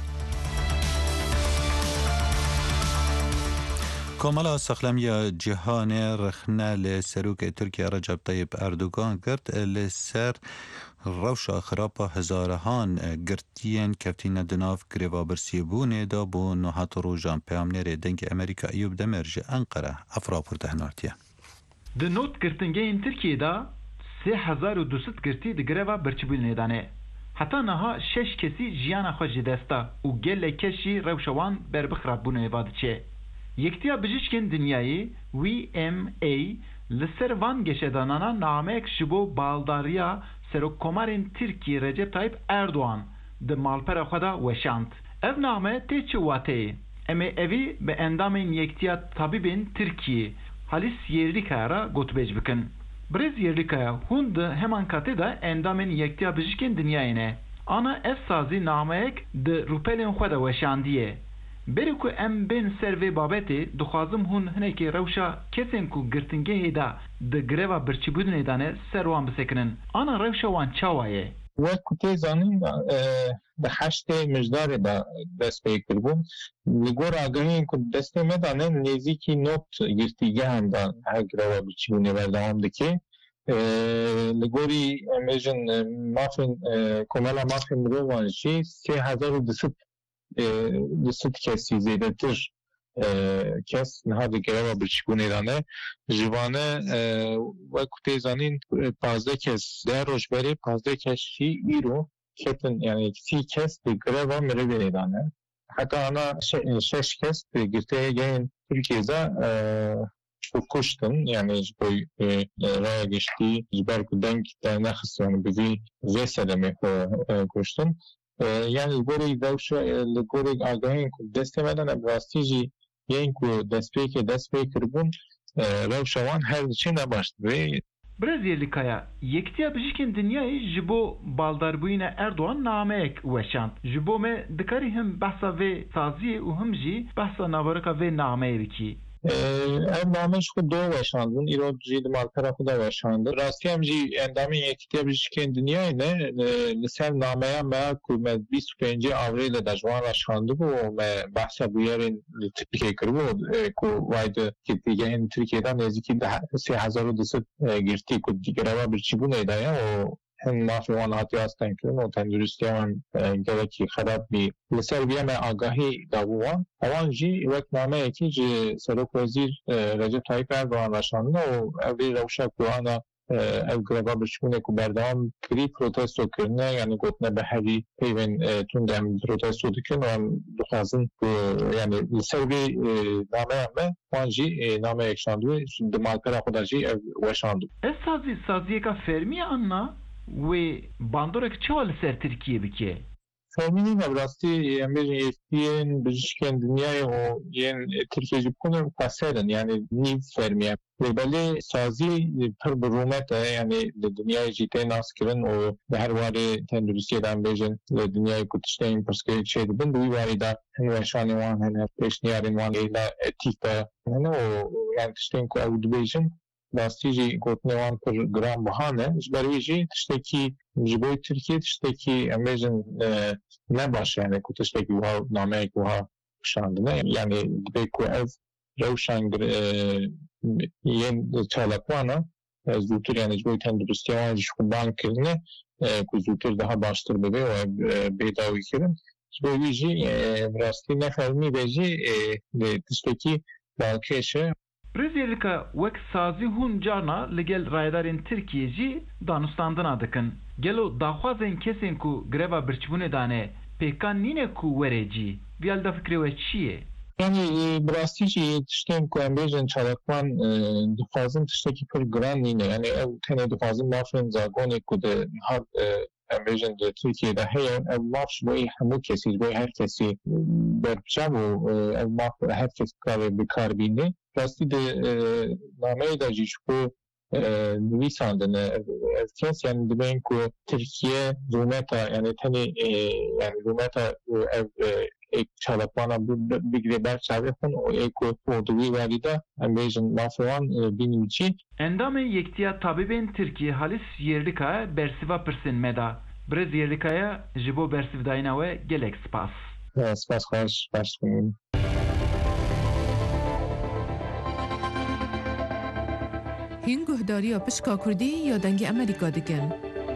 کۆمەڵە سەخلەمیە جیهانێ ڕخنە لێ سەرۆکێ تورکیا ڕەجەب تەیب ئەردوگان کرد لەسەر ڕەوشە خراپە هەزارەهان گرتیان کەفتینە دناف گرێڤابرسیبوونێدا بۆ نۆهات ڕۆژان پەیامنێرێ دەنگی ئەمریکا ئەیوب دەمێرژ ئەنقەرە ئەفراپۆرتە هەنارتیە. Di notgirtingehên Tirkiyeyê sê hezar û du sed girtî di greva birçîbûnê heta niha şeş kesî jiyana xwe ji dest da û gelek kes jî rewşa wan berbixrabûnê va diçe. Yektiya Bijîşkên Dinyayê W M A li ser van geşedanana nameyek ji bo baldariya Serokkomarên Tirkiye Recep Tayyip Erdoğan di malpera xwe da weşand. Ev name tê çi wateyê? Em ê evî bi endamên Yektiya Tabîbên Tirkiye Halis Yerlikaya ra gotûbêj bikin. Birêz Yerlikaya hûn di heman katê de endamên Yektiya Bijîşkên Dinyayê ne. Ana ev sazî nameyek di rûpelên xwe de weşandiye. Berê ku em bên ser vê babetê dixwazim hûn hinekê rewşa kesên ku girtingehê da di greva birçîbûnê de ne ser wan bisekinin. Ana rewşa wan çawa ye? Wek ku tê zanîn di heştê mijdarê de dest pê kirbûn li gor agahiyên ku destê me dane nêzîkî not girtîgehan da her greva birçîbûnê berdewam dike. Li gorî em bêjin mafên komela mafên mirovan jî sê hezar û du sed du sed kesî zêdetir kes niha di greva birçîbûnê de ne. Ji vane wek ku tê zanîn panzdeh kes deh roj berê panzdeh kes jî îro کتن یعنی سی کس دیگره و مره بینیدانه حتی آنا شش کس گرته گین ترکیه دا کشتن یعنی جبوی رای گشتی جبر کدنگ دا نخستان بزی زی سلمه کشتن یعنی لگوری دوشه لگوری آگاهین که دسته مدن براستی جی یعنی که دست پیک دست پیک کربون روشوان هر چی نباشد وی Brezilyakaya yektiya bijîkên dinyayê ji bo baldarbûyîna Erdogan nameyek weşand. Ji bo me dikarî him behsa vê saziyê û him jî behsa nabarika vê nameyê bikî. ev nameş ku do weşandin îro jî di malpera xwe de weşandin. Rastî em jî endamên yekitiya bijîşkên dinyayê ne li ser nameya me ku me bîst û pêncî avrê li dejwan weşandibû û me behsa bûyerên li Tirkiyeyê kiribû ku way di girtîgehên Tirkiyeyê de nêzîkî sê hezar û du sed girtî ku greva birçîbûnê de ye û hem mafê wan hatiye astenkirin û tenduristiya wan gelekî xerab bî li ser vê me agahî dabû wan ewan jî wek nameyekî ji Serokwezîr Recep Tayyip Erdogan weşandine û ev vê rewşa ku ana ev greva birçîbûnê ku berdewam kirî protesto kirine yani gotine bi herî peyvên tund em protesto dikin û em dixwazin ku yani li ser vê nameya me wan jî nameyek şandibû di malpera xwe de jî ev weşandibû. Ez sazî saziyeka fermiye anna wê bandorek çawa li ser Tirkiye bike? Fermînî me bi rastî em bêjin yekitiyên bijîşkên dinyayê û yên Tirkiye jî bûne xweserin yani nîv fermiye. Lêbelê sazî pir bi rûmet e yani li dinyayê jî tê naskirin û bi her warê tenduristiyê de em bêjin li dinyayê ku tiştên pirsgirêk çê dibin bi wî warî de hin weşanên wan hene pêşniyarên wan êla etîk de hene û yani tiştên ku ew dibêjin rastî jî gotinê wan pir giranbihan e ji ber wî jî tiştekî ji bo Tirkiye tiştekî em bêjin ne baş yani ku tiştekî wiha nameyek wiha şandine yani dibê ku ev rewşan yên çalakwana zûtir yani ji bo tenduristiya wan jî xweban kirine ku zûtir daha baştir bibe û bêdawî kirin ji bo wî jî rastî ne fermî ve jî tiştekî balkêş e. Brezilyaka wek sazî hûn carna li gel rayedarên Tirkiye jî danûstandina dikin. Gelo daxwazên kesên ku greva birçîbûnê dane pêkan nîne ku were cî vî da fikrê we çi ye? Yani bi rastî jî tiştên ku em bêjin çalakvan dixwazin tiştekî pir giran nîne yani ew tenê dixwazin mafên zagonê ku di har em bêjin di Tirkiyeyê heye ev maf ji bo hemû kesî ji bo her kesî berpiçav û ev maf her kes karê bikar bîne. Rastî di nameyê de jî ji ku nivîsandine ev kes yani dibên ku Tirkiye rûmeta yani tenê yani rûmeta ev çalakwana bigirê ber çavê xwe û ê ku û di wî warî de em bêjin mafê wan bînî çî. Endamê Yektiya Tabîbên Tirkiye Halis Yerlikaya bersiva pirsin me da. Birêz Yerlikaya ji bo bersivdayîna we gelek spas. Spas xweş baş bûn. هین گهداریya pişka Kurdî ya dengê Amerîka dikin.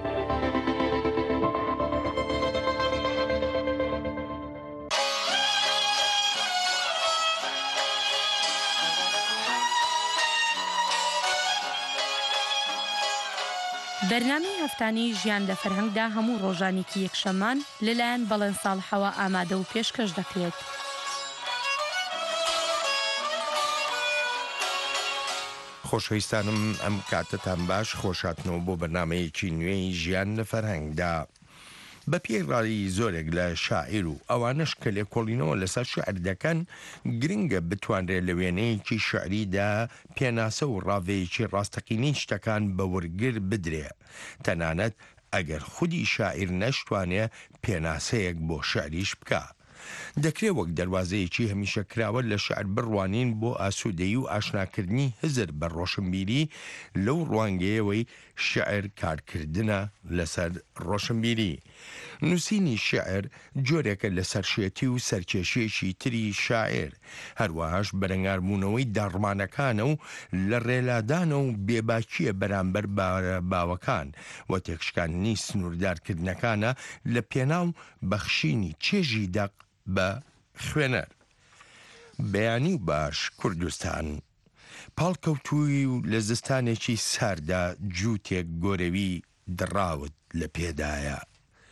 بەرنامەی هەفتانî ژیان لە فەرهەنگدا هەموو ڕۆژانێکی یەکشەممان لەلایەن بەڵێن ساڵحەوە ئامادە و پێشکەش دەکرێت. خۆشەویستانم ئەم کاتتان باش خۆشاتنەوە بۆ بەرنامەیەکی نوێی ژیان لە فەرهەنگدا. بە پێڕایی زۆرێک لە شاعیر و ئەوانش کە لێکۆڵینەوە لەسەر شعر دەکەن گرنگە بتوانرێت لە وێنەیەکی شعریدا پێناسە و ڕاوەیەکی ڕاستەقینەی شتەکان بە وەرگر بدرێ تەنانەت ئەگەر خودی شاعیر نەشتوانێ پێناسەیەک بۆ شعریش بکە. دەکرێت وەک دەواازەیەکی هەمیشە کراوە لە شعر بڕوانین بۆ ئاسوودەیی و ئاشناکردنی هزر بە ڕۆشنبیری لەو ڕوانگەیەوەی شعر کارکردنە لەسەر ڕۆشنبیری. نووسینی شعر جۆرێکە لە سەرشێتی و سەرکێشیێکی تری شاعر هەروەهاش بەرەنگاربوونەوەی داڕمانەکانە و لە ڕێلادانە و بێباکیە بەرامبەر باوەکان و تێکشکاندنی سنووردارکردنەکانە لە پێناو بەخشینی چێژی دەق بە خوێنەر. بەیانی و باش کوردستان پاڵکەوتووی و لە زستانێکی ساردا جووتێک گۆرەوی دڕاوت لە پێدایە.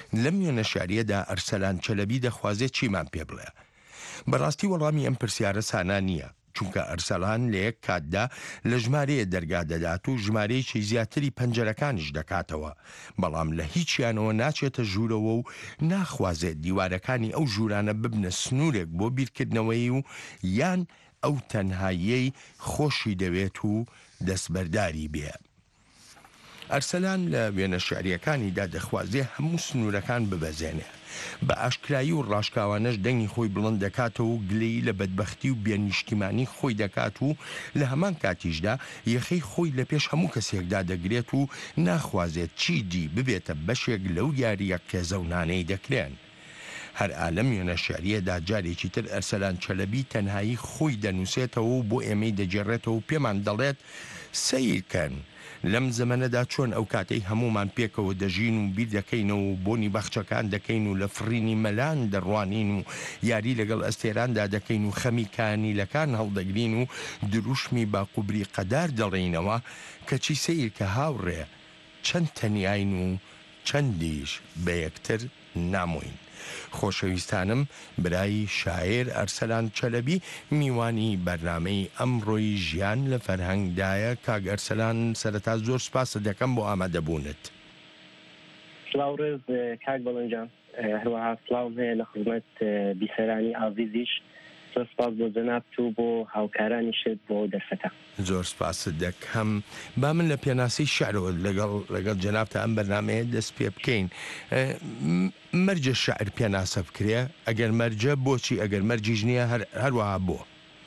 لەم وێنە شاریەدا ئەرسەلان چەلەبی دەخوازێت چیمان پێ بڵێ. بەڕاستی وەڵامی ئەم پرسیارە سانا نییە، چونکە ئەرسەلان لە یەک کاتدا لە ژمارەیە دەرگا دەدات و ژمارەیەکی زیاتری پەنجەرەکانیش دەکاتەوە، بەڵام لە هیچیانەوە ناچێتە ژوورەوە و ناخوازێت دیوارەکانی ئەو ژوورانە ببنە سنوورێک بۆ بیرکردنەوەی و یان ئەو تەنهاییەی خۆشی دەوێت و دەستبەرداری بێ. ئەرسەلان لە وێنە شعریەکانیدا دەخوازێ هەموو سنوورەکان ببەزێنێ، بە ئاشکرایی و ڕاشکاوانەش دەنگی خۆی بڵند دەکاتەوە و گلەی لە بەدبەختی و بێنیشتیمانی خۆی دەکات و لە هەمان کاتیشدا یەخەی خۆی لە پێش هەموو کەسێکدا دەگرێت و ناخوازێت چیدی ببێتە بەشێک لەو یاریە کێزەونانەی دەکرێن. هەر ئالەم وێنە شعریەدا جارێکی تر ئەرسەلان چەلەبی تەنهایی خۆی دەنووسێتەوە و بۆ ئێمەی دەجێڕێتەوە و پێمان دەڵێت سەیرکەن لەم زەمەنەدا چۆن ئەو کاتەی هەمومان پێکەوە دەژین و بیر دەکەینەوە و بۆنی بەخچەکان دەکەین و لە فڕینی مەلان دەڕوانین و یاری لەگەڵ ئەستێراندا دەکەین و خەمی کانیلەکان هەڵدەگرین و دروشمی باقوبری قەدار دەڵێینەوە کەچی سەیرکە هاوڕێ چەند تەنیاین و چەندیش بە یەکتر نامۆین. خۆشەویستانم، برای شاعر ئەرسەلان چەلەبی میوانی بەرنامەی ئەمڕۆی ژیان لە فەرهەنگدایە. کاک ئەرسەلان، سەرەتا زۆر سپاسە دەکەم بۆ ئامادەبوونت. سلااو ڕێز کاک بەڵەنجان، هەروەها سلااوم هەیە لە خزمەت بیسەرانی ئازیزیش. زۆر سپاس بۆ جەنابت و بۆ هاوکارانیشت بۆ دەرفەتە. زۆر سپاست دەکەم. با من لە پێناسی شعرەوە لەگەڵ لەگەڵ جەنابتە ئەم بەرنامەیە دەست پێ بکەین. مەرجە شعر پێناسە بکرێ؟ ئەگەر مەرجە بۆچی؟ ئەگەر مەرجیش نییە هەروەها بۆ؟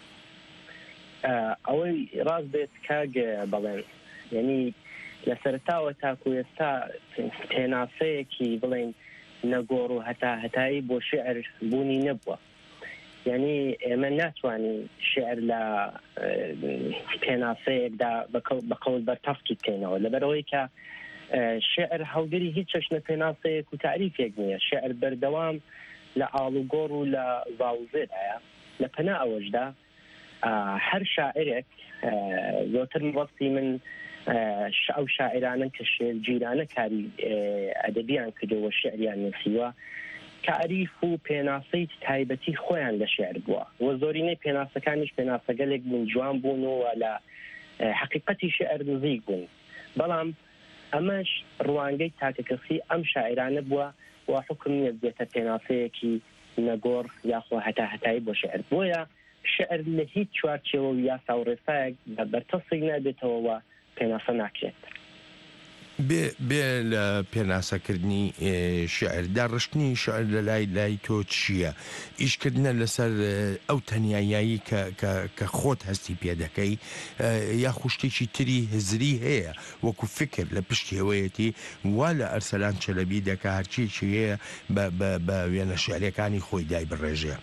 ئەوەی ڕاست بێت کاک بەڵێن، یعنی لە سەرتاوە تاکو ئێستا پێناسەیەکی بڵێن نەگۆڕ و هەتا هەتایی بۆ شعر بوونی نەبووە. یعنی ئێمە ناتوانین شعر لە پێناسەیەکدا بە قەول بەرتەفکی بکەینەوە، لەبەرەوەی کە شعر هەڵگری هیچ چەشنە پێناسەیەک و تعریفێک نییە. شعر بەردەوام لە ئاڵوگۆڕ و لە زاوزێدایە. لە پەنا ئەوەشدا هەر شاعرێک، زۆرتر مەبەستی من ئەو شاعرانن کە شێرگیرانە کاری ئەدەبیان کردەوە شعریان نووسیوە، تعریف و پێناسەی تایبەتی خۆیان لە شعر بووە و زۆرینەی پێناسەکانیش پێناسەگەلێک بوون، جوان بوون و لە حقیقەتی شعر نزیک بوون. بەڵام ئەمەش ڕوانگەی تاکەکەسی ئەم شاعرانە بووە و حکم نییە بێتە پێناسەیەکی نەگۆڕ یاخۆ هەتا هەتایی بۆ شعر. بۆیە شعر لە هیچ چوارچێوە و یاسا و ڕێسایەک بەرتەسێک نابێتەوە و پێناسە ناکرێت. بێ لە پێناسەکردنی شعردا ڕشتنی شعر لە لای لای تۆ چییە؟ ئیشکردنە لەسەر ئەو تەنیایی کە خۆت هەستی پێ دەکەی، یا خوشتێکی تری هزری هەیە وەکو فکر لە پشتیەوەیەتی وا لە ئەرسەلان چەلەبی دەکە هەرچیەکی هەیە بە وێنە شعرەکانی خۆی دای بڕێژێ؟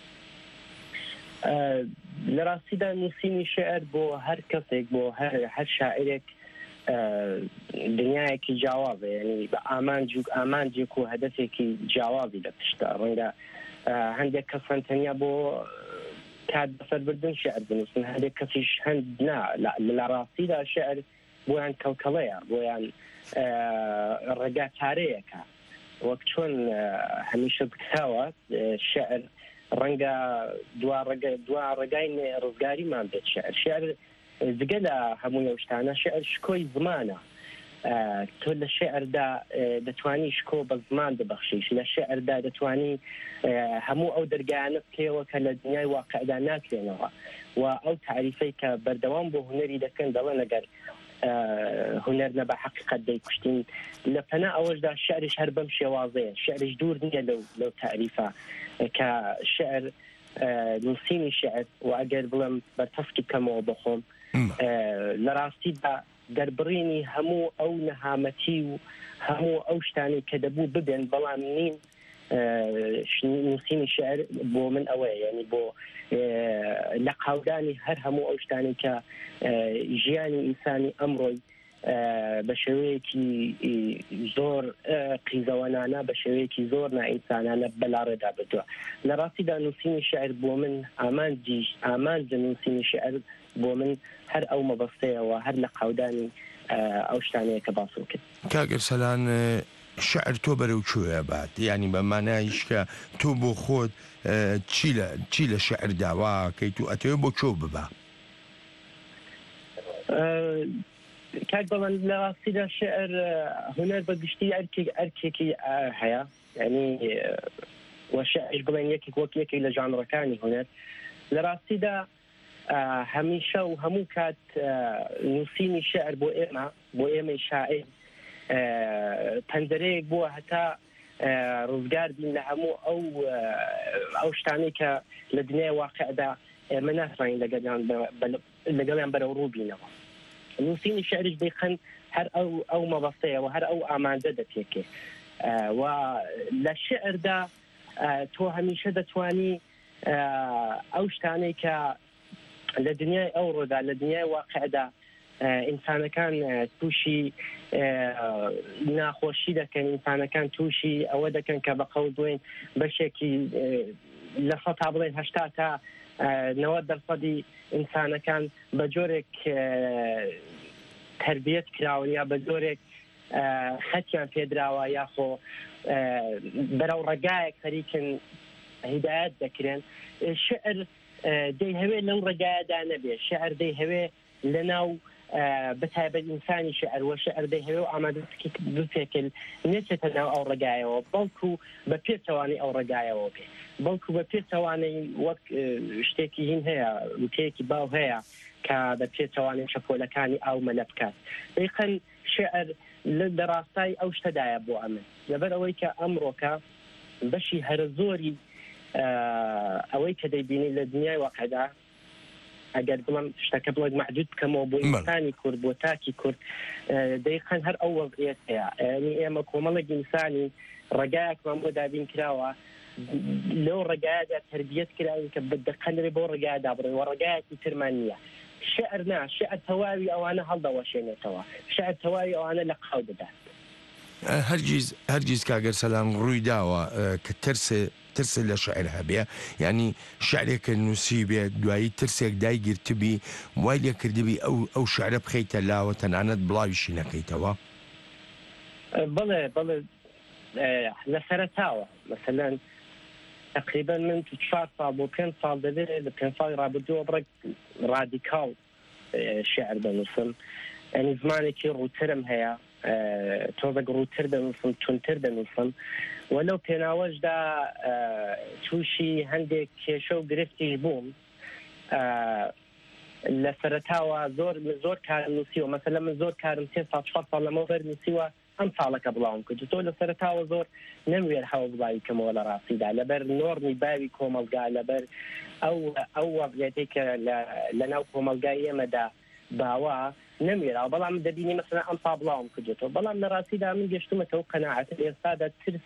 لە ڕاستیدا نووسینی شعر بۆ هەر کەسێک، بۆ هەر شاعرێک دنیایەکی جیاوازە، یعنی بە ئامانجێک و هەدەفێکی جیاوازی لە پشتە. ڕەنگە هەندێک کەسان تەنیا بۆ کات بەسەربردن شعر بنووسن، هەندێک کەسیش هەند نا لە ڕاستیدا شعر بۆیان کەڵکەڵەیە، بۆیان ڕێگا چارەیەکە. وەک چۆن هەمیشە بکراوە شعر ڕەنگە دوا ڕێگای ڕزگاریمان بێت. شعر شعر جگە لە هەموو ئەو شتانە شعر شکۆی زمانە. تۆ لە شعردا دەتوانی شکۆ بە زمان ببەخشیش، لە شعردا دەتوانی هەموو ئەو دەرگایانە بکەوە کە لە دنیای واقعدا ناکرێنەوە و ئەو تعریفەی کە بەردەوام بۆ هونەری دەکەن دەڵێن ئەگەر هونەر نەبە حەقیقەت دەیکوشتین. لە پەنا ئەوەشدا شعرش هەر بەم شێوازەیە، شعرش دوور نییە لەو تعریفە کە شعر نووسینی شعر و ئەگەر بڵێم بەرتەفکی بکەمەوە بخۆم لە ڕاستیدا دەربڕینی هەموو ئەو نەهامەتی و هەموو ئەو شتانی کە دەبوو ببێن بەڵام نین نووسینی شعر بۆ من ئەوەیە، یعنی بۆ لە قاودانی هەر هەموو ئەو شتانی کە ژیانی ئینسانی ئەمڕۆی بە شێوەیەکی زۆر قیزەوەنانە، بە شێوەیەکی زۆر نائینسانانە بەلاڕێدا بردووە. لە ڕاستیدا نووسینی شعر بۆ من ئامانجە نووسینی شعر بۆ من هەر ئەو مەبەستەیەوە، هەر لە قاودانی ئەو شتانەیە کە باسم کرد. کاک ئەرسەلان، شعر تۆ بەرەو کوێ بات ینی بەمانایش کە تۆ بۆ خۆت چی لە شعر داواکەیت و ئەتەوێ بۆ کۆ ببە کاک بەڵەن لە ڕاستیدا شعر هونەر بەگشتی ئەرکێکی هەیە ینی وەشعر بڵێن یەکێک وەک یەکێک لە ژانڕەکانی هونەر لە ڕاستیدا هەمیشە و هەموو کات نووسینی شعر بۆ ئێمە بۆ ئێمەی شاعر پەنجەرەیەک بووە هەتا ڕزگار بین لە هەموو ئەو ئەو شتانەی کە لە دنیای واقعدا ئێمە ناتوانین لەگەڵیان بەرەو ڕوو بینەوە نووسینی شعریش دەیخەن هەر ئەو ئەو مەبەستەیەوە هەر ئەو ئامانجە دەتێکێ و لە شعردا تۆ هەمیشە دەتوانی ئەو شتانەی کە لە دنیای ئەوڕۆدا لە دنیای واقعدا ئینسانەکان تووشی ناخۆشی دەکەن ئینسانەکان تووشی ئەوە دەکەن کە بە قەول بڵێن بەشێکی لە سەد تا بڵێن هەشتا تا نەوەت دەرسەدی ئینسانەکان بە جۆرێک تربیەت کراون یا بە جۆرێک خەتیان پێدراوە یاخۆ بەرەو ڕێگایەک خەریکن هیدایەت دەکرێن شعر دەی هەوێ لەو ڕێگایەدا نەبێ شعر دەی هەوێ لەناو بەتایبەت ئینسانی شعر وە شعر دەی هەوێ و ئامادەکە دووسێکل نێچێتە ناو ئەو ڕێگایەوە بەڵکو بە پێچەوانی ئەو ڕێگایەوە بێ بەڵکو بە پێچەوانەی وەک شتێکی هین هەیە وتەیەکی باو هەیە کە بە پێچەوانی شەپۆلەکانی ئاو مەلە بکات دەیقەن شعر لە ڕاستای ئەو شتەدایە بۆ ئەمن لەبەر ئەوەی کە ئەمڕۆکە بەشی هەرە زۆری ئەوەی کە دەیبینی لە دنیای واقعدا ئەگەر بڵم شتەکە بڵێک محدود بکەمەوە بۆ ئینسانی کورد بۆ تاکی کورد دەیقەن هەر ئەو وەضعیەت هەیە یعنی ئێمە کۆمەڵێک ئینسانی ڕێگایەکمان بۆ دابین کراوە لەو ڕێگایەدا تربیەت کراوین کە بەدەقەنرێ بۆ ڕێگایەدا بڕێن و ڕێگایەکی ترمان نییە شعر نا شعر تەواوی ئەوانە هەڵدەوەشێنێتەوە شعر تەواوی ئەوانە لە قاو دەدات هەرگیز هەرگیز کاگەر سەلام ڕووی داوە کە ترسێ ترسێ لە شعر هەبێ ینی شعرێکە نووسی بێ دوایی ترسێک دایگیرتبی وای لێ کردبی ئەو ئەو شعرە بخەیتە لاوە تەنانەت بڵاویشی نەکەیتەوە بڵێ بڵێ لە سەرەتاوە مەسەلەن تقریبا من تو چوار ساڵ بۆ پێنج ساڵ دەبێت لە پێنج ساڵی ڕابردووە بڕێک ڕادیکاڵ شعر دەنووسم ینی زمانێکی ڕووترم هەیە تۆزێک ڕووتر دەنووسم تونتر دەنووسم وەلەو پێناوەشدا تووشی هەندێک کێشە و گرفتیش بووم لە سەرەتاوە زۆر زۆر کارم نووسیوە مەسەلەن من زۆر کارم سێ ساڵ چوار ساڵ لەمەوە بەر نووسیوە ئەم ساڵەکە بڵاوم کرد تۆ لە سەرەتاوە زۆر نەموێر هەوە بڵاوی کەمەوە لە ڕاستیدا لەبەر نۆڕمی باوی کۆمەلگا لەبەر ئەو ئەو وەضعیەتەی کە لە ناو کۆمەلگای ئێمەدا باوە نەمێراوە بەڵام دەبینی مەسەلەن ئەم ساڵ بڵاوم کردێتەوە بەڵام لە ڕاستیدا من گەشتمەتەوە قەناعەت ئێستادا ترس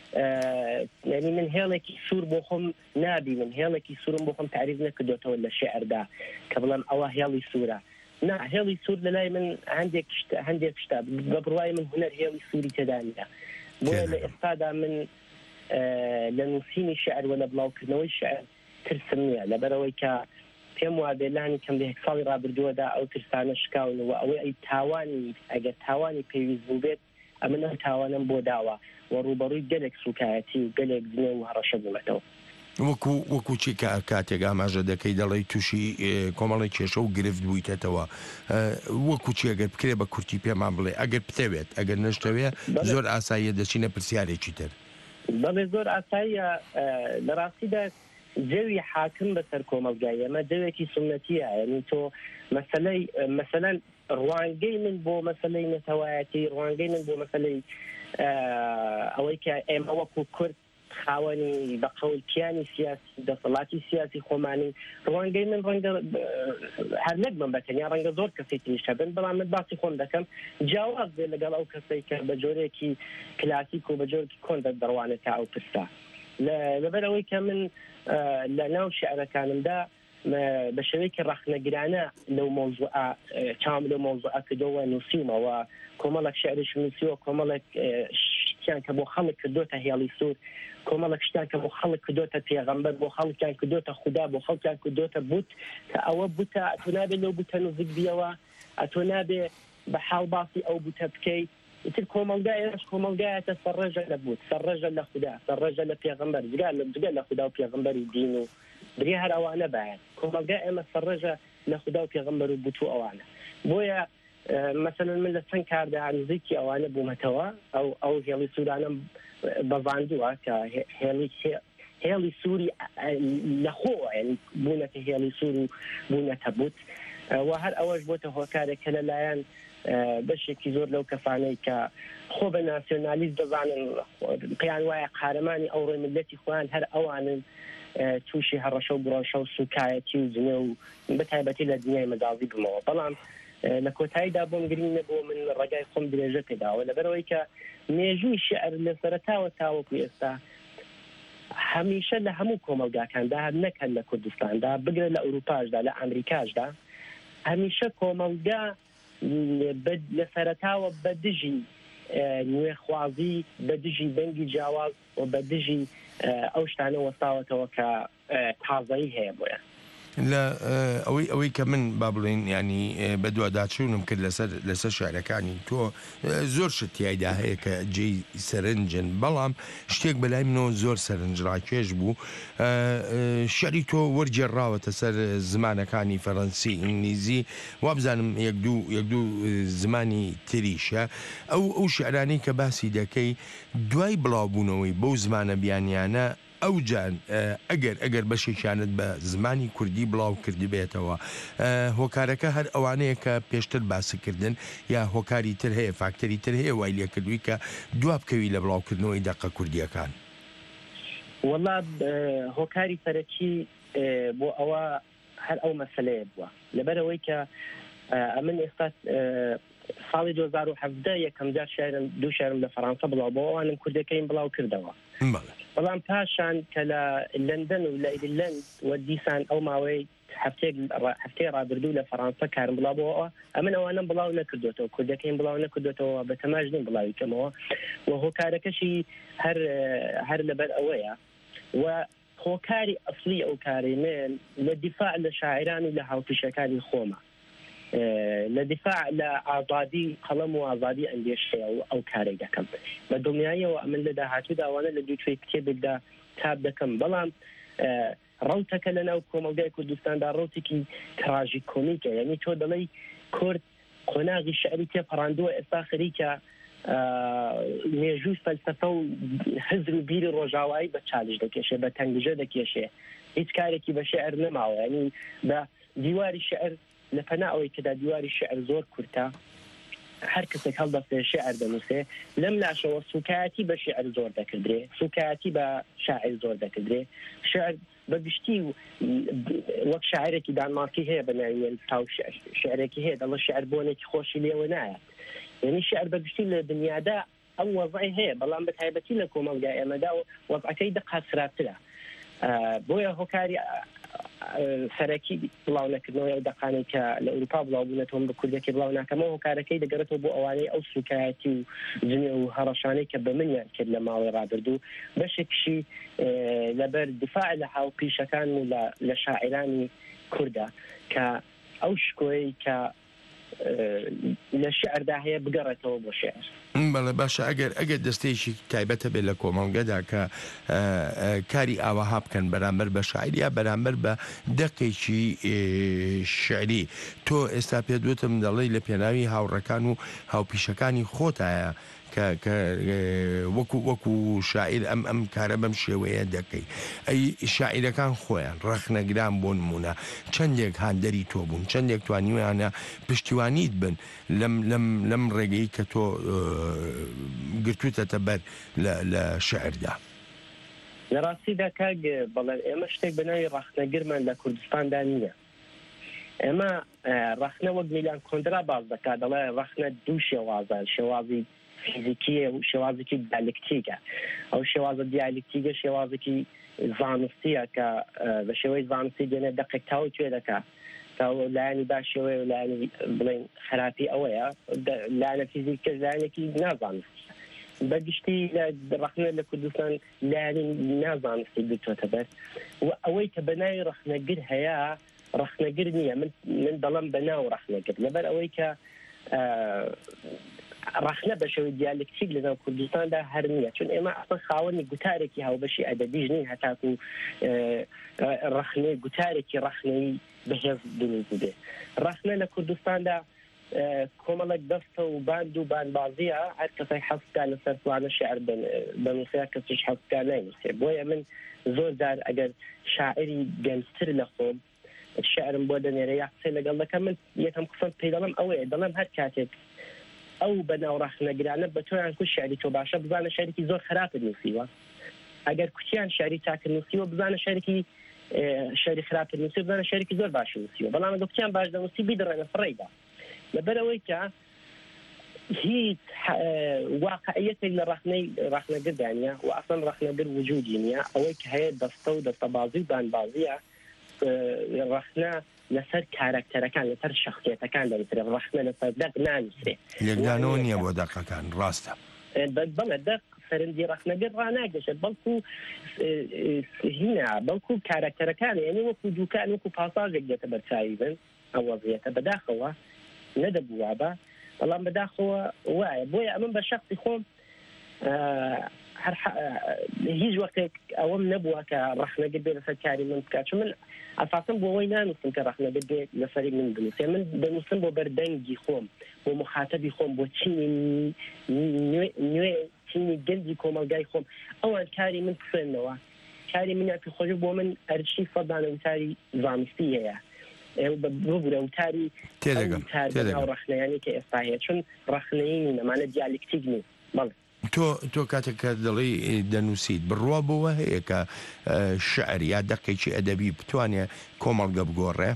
ینی من هێڵێکی سوور بۆ خۆم نابی من هێڵێکی سوورم بۆ خۆم تعریف نەکردێتەوە لە شێعردا کە بڵێم ئەوە هێڵی سوورە نا هێڵی سوور لەلای من هەندێک هەندێک شتە بە بڕوای من هونەر هێڵی سووری تێدا نیە بۆیە لە ئێستادا من لە نووسینی شعر و لە بڵاوکردنەوەی شعر ترسم نییە لەبەرەوەی کە پێم وا بێلانی کەم لە هەک ساڵی ڕابردووەدا ئەو ترسانە شکاون و ئەوەی ئەی تاوانی ئەگەر تاوانی پێویست بوو بێت ئەمن ئەم تاوانم بۆ داوە و ڕوبەڕووی گەلێک سوکایەتی و گەلێک دنیا و هەڕەشە بوومەتەوە وەکو وەکو چی کە کاتێک ئاماژە دەکەی دەڵی تووشی کۆمەڵی کێشە و گرفت بوویتێتەوە وەکو چی ئەگەر بکرێ بە کورتی پێمان بڵێ ئەگەر بتەوێت ئەگەر نەشتەوێ زۆر ئاساییە دەچینە پرسیارێکی تر بەڵێ زۆر ئاساییە لە ڕاستیدا جەوی حاکم بەسەر کۆمەلگای ئەمە جەوێکی سنەتیە یعنی تۆ مەسەلەی مەسەلەن ڕوانگەی من بۆ مەسەلەی نەتەوایەتی ڕوانگەی من بۆ مەسەلەی ئەوەی کە ئێمە وەکو کورد خاوەنی بە قەولکیانی سیاسی دەسەڵاتی سیاسی خۆمانی ڕوانگەی من ڕەنگە هەر نەک من بەتەنیا ڕەنگە زۆر کەسی تریشە بن بەڵام من باسی خۆم دەکەم جیاواز بێ لەگەڵ ئەو کەسەی کە بە جۆرێکی کلاسیک و بە جۆرێکی کۆن دەڕوانێتە ئەو پرسا لەبەرەوەی کە من لە ناو شعرەکانمدا بە شێوەیەکی ڕەخنەگرانە لەو مۆزوعە چام لەو مۆزوعە کردەوە نووسیمەوە کۆمەڵێک شعرش نووسیوە کۆمەڵێک شتیان کە بۆ خەڵک کردوتە هێڵی سوور کۆمەڵێک شتیان کە بۆ خەڵک کردوتە پێغەمبەر بۆ خەڵکیان کردوتە خودا بۆ خەڵکیان کردوتە بوت کە ئەوە بوتە ئەتۆ نابێت لەو بوتە نزیک بیەوە ئەتۆ نابێ بە حاڵ باسی ئەو بوتە بکەیت ئیتر کۆمەلگایش کۆمەلگایەتە سەرڕێژە لە بوت سەرڕێژە لە خوددا سەرڕێژە لە پێغەمبەر جگە لە جگە لە خوددا و پێغەمبەری دین و برێ هەر ئەوانە باەت کۆمەلگای ئێمە سەرڕێژە لە خوددا و پێغەمبەر و بوت و ئەوانە بۆیە مثلا من لە چەند کاردا نزیکی ئەوانە بوومەتەوە ئەو ئەو هێڵی سوورانم بەزاندووە کە هێڵی هێڵی سووری لەخۆ بوونەتە هێڵی سوور و بوونەتە بوت و هەر ئەوەش بۆتە هۆکارێکە لەلایەن بەشێکی زۆر لەو کەفانەی کە خۆ بە ناسیۆنالیست دەزانن پێیان وایە قارەمانی ئەو ڕۆی ملەتی خۆیان هەر ئەوانن تووشی هەڕەشە و گڕۆشە و سوکایەتی و جنێ و بەتایبەتی لە دنیای مەداڵی بمەوە بەڵام لە کۆتاییدا بۆم گرینە بۆ من ڕێگای خۆم درێژە پێداوە لەبەرەوەی کە مێژووی شێعر لە سەرەتاوە تاوەکو ئێستا هەمیشە لە هەموو کۆمەلگاکاندا نەکەن لە کوردستاندا بگرە لە ئەوروپاشدا لە ئەمریکاشدا هەمیشە کۆمەلگا لە سەرەتاوە بە دژی نوێخوازی بە دژی بەنگی جیاواز و بە دژی ئەو شتانە وەستاوەتەوە کە تازایی هەیە بۆیە لە ئەوەی ئەوەی کە من با بڵێن ینی بە دوواداچوونم کرد لەسەر لەسەر شارەکانی تۆ زۆر شتیایدا هەیە کە جێی سەرنجن بەڵام شتێک بەلای منەوە زۆر سەرنجڕاکێش بوو شعری تۆ وەرجێڕاوەتە سەر زمانەکانی فەڕەنسی ئینگلیزی وابزانم یەک دوو یەک دوو زمانی تریشە ئەو ئەو شعرانی کە باسی دەکەی دوای بڵاوبوونەوەی بەو زمانە بیانیانە ئەو جان ئەگەر ئەگەر بەشێکیانت بە زمانی کوردی بڵاو کردی بێتەوە هۆکارەکە هەر ئەوانەیە کە پێشتر باسیکردن یا هۆکاری تر هەیە فاکتەری تر هەیە وای لێکردووی کە دوا بکەوی لە بڵاوکردنەوەی دەقە کوردیەکان وەڵا هۆکاری سەرەکی بۆ ئەوە هەر ئەو مەسەلەیە بووە لەبەرەوەی کە ئەمن ئێستا ساڵی دوو هەزار و هەڤدە یەکەم جار شارم دوو شارم لە فەڕەنسا بڵاو بۆ ئەوانم کوردەکەیم بڵاو کردەوە بەڵام پاشان کە لە لەندەن و لە ئیرلەند و دیسان ئەو ماوەی هەفتەی ڕابردوو لە فەڕەنسا کارم بڵاو بۆەوە ئەمن ئەوانم بڵاو نەکردوێتەوە کوردەکەیم بڵاو نەکردوێتەوە بە تەماشنین بڵاویکەمەوە و هۆکارەکەشی هەر هەر لەبەر ئەوەیە و هۆکاری ئەسلی ئەو کارەی من لە دیفاع لە شاعران و لە هاوپیشەکانی خۆمە لە دیفاع لە ئازادی قەڵەم و ئازادی ئەندێشەیە و ئەو کارێک دەکەم بە دڵنیاییەوە ئەمن لە داهاتوودا ئەوانە لە دوو توێی کتێبێکدا تاب دەکەم بەڵام ڕەوتەکە لە ناو کۆمەلگای کوردستاندا ڕەوتێکی تراژیک کۆمیکە یعنی تۆ دەڵێی کورد قۆناغی شعری تێپەڕاندووە ئێستا خەریکە مێژووی فەلسەفە و حزب و بیری ڕۆژاوایی بە چالش دەکێشێ بە تەنگژە دەکێشێ هیچ کارێکی بە شعر نەماوە ینی بە دیواری شعر لە پەنا ئەوەی کەدا دیواری شعر زۆر کورتە هەر کەسێک هەڵدەستێ شعر دەنووسێ لەم لاشەوە سوکایەتی بە شعر زۆر دەکردرێ سوکایەتی بە شاعر زۆر دەکردرێ شعر بەگشتی وەک شاعرێکی دانمارکی هەیە بە ناوی تاو شعرێکی هەیە دەڵە شعر بۆنێکی خۆشی لێوە نایە یعنی شعر بەگشتی لە دنیادا ئەم وەزعی هەیە بەڵام بە تایبەتی لە کۆمەلگای ئێمەدا وەزعەکەی دقات خراپترە بۆیە هۆکاری سەرەکی بڵاو نەکردنەوە ئەو دەقانەی کە لە ئەوروپا بڵاوبوونەتەوە بە کوردەکەی بڵاو ناکەمەوە هۆکارەکەی دەگەڕێتەوە بۆ ئەوانەی ئەو سوکایەتی و جنێ و هەڕەشانەی کە بە منیان کرد لە ماوەی ڕابردوو بەشێکشی لەبەر دیفاع لە هاوپیشەکان و لە شاعرانی کوردە کە ئەو شکۆی کە لە شعردا هەیە بگەڕێتەوە بۆ شعر بەڵێ باشە ئەگەر ئەگەر دەستەیەکی تایبەتە بێت لە کۆمەڵگەدا کە کاری ئاواها بکەن بەرامبەر بە شاعری یا بەرامبەر بە دەقێکی شعری تۆ ئێستا پێ دوتم دەڵێی لە پێناوی هاوڕەکان و هاوپیشەکانی خۆتایە کە وەکو وەکو شاعیر ئەم ئەم کارە بەم شێوەیە دەکەی ئەی شاعیرەکان خۆیان ڕەخنەگران بۆ نمونە چەندێک هاندەری تۆ بوون چەندێک توانیویانە پشتیوانیت بن لەم لەم لەم ڕێگەی کە تۆ گرتووتەتە بەر لە شعردا لە ڕاستیدا کاگ بەڵێن ئێمە شتێک بەناوی ڕەخنەگرمان لە کوردستاندا نییە ئێمە ڕەخنە وەک میلان کۆندرا باز دەکات دەڵێ ڕەخنە دوو شێوازە شێوازی فیزیکیە و شێوازێکی دیالکتیکە ئەو شێوازە دیالکتیکە شێوازێکی زانستیە کە بە شێوەی زانستی دێنێ دەقێک تاوی توێ دەکات لایانی باشەوەی و لایانی بڵێن خراپی ئەوەیە لایەنە فیزیکە لایەنێکی نازانستی بەگشتی ڕەخنە لە کوردستان لایانی نازانستی بتۆتە بەر و ئەوەی کە بەناوی ڕەخنەگر هەیە ڕەخنەگر نییە من من دەڵم بەناو ڕەخنەگر لەبەر ئەوەی کە ڕخنە بە شێوەی دیالکتیک لەناو کوردستاندا هەر نییە چون ئێمە ئەسڵ خاوەنی گوتارێکی هاوبەشی ئەدەبیش نین هەتاکو ڕخنەی گوتارێکی ڕخنەی بەهێز دروست بێ ڕخنە لە کوردستاندا کۆمەڵک دەستە و باند و بانبازیە هەر کەسای حەزکا لەسەر توانە شێعر بنووسیا کەسیش حەزکا ناینووسێ بۆیە من زۆر جار ئەگەر شاعری گەنجتر لە خۆم شعرم بۆ دەنێرە یا قسەی لەگەڵ دەکەم من یەکەم قسەم پێی دەڵێم ئەوەیە دەڵێم هەر کاتێک ئەو بەناو ڕخنەگرانە بە تۆیان کو شعری تۆ باشە بزانە شارێکی زۆر خراپت نووسیوە ئەگەر کوتیان شاری چاکە نووسیوە بزانە شارێکی شاری خراپت نووسی بزانە شارێکی زۆر باش نووسیوە بەڵام ئەگەر کوتیان باش دەنووسی بیدڕێنە فڕێدا لەبەرەوەی کە هیچ واقعیەتێک لە ڕخنەی ڕخنەگردانە و ئەسڵ ڕخنەگر وجودی نییە ئەوەی کە هەیە دەستە و دەستەبازی و بانبازیە ڕخنە لەسەر کارکتەرەکان لەسەر شخصیەتەکان دەنووسرێ ڕخنە لەسەر دەق نانووسرێ لێکدانەوە نییە بۆ دەقەکان ڕاستە بەڵێ دەق سەرنجی ڕخنەگەر ڕناگەشێت بەڵکو هینە بەڵکو کارکتەرەکانە یعنی وەکو دووکان وەکو پاساژێک دێتە بەرچاوی بن ئەو وەزیەتە بەداخەوە نەدەبووە بە بەڵام بەداخەوە وایە بۆیە ئەمن بە شخصی خۆم هیچ وەختێک ئەوەم نەبووە کە ڕخنەگەر بێ لەسەر کاری من بکات چون من ئەساسم بۆ ئەوەی نانووسم کە ڕخنەگەر بێت لەسەری من بنووسێ من دەنووسم بۆ بەردەنگی خۆم بۆ مخاتەبی خۆم بۆ چینی نوێ چینی گەنجی کۆمەلگای خۆم ئەوان کاری من بخوێنەوە کاری من یاپی خۆش بۆ من ئەرچی فەدانە وتاری زانستی هەیە ببوورە وتاری ڕخنەیانی کە ئێستا هەیە چون ڕخنەیی نەمانە دیالکتیک نی بەڵێ تۆ تۆ کاتێک کە دەڵی دەنووسیت بڕوا بۆەوە هەیە کە شعر یا دەقێکی ئەدەبی بتوانێت کۆمەڵگە بگۆڕێ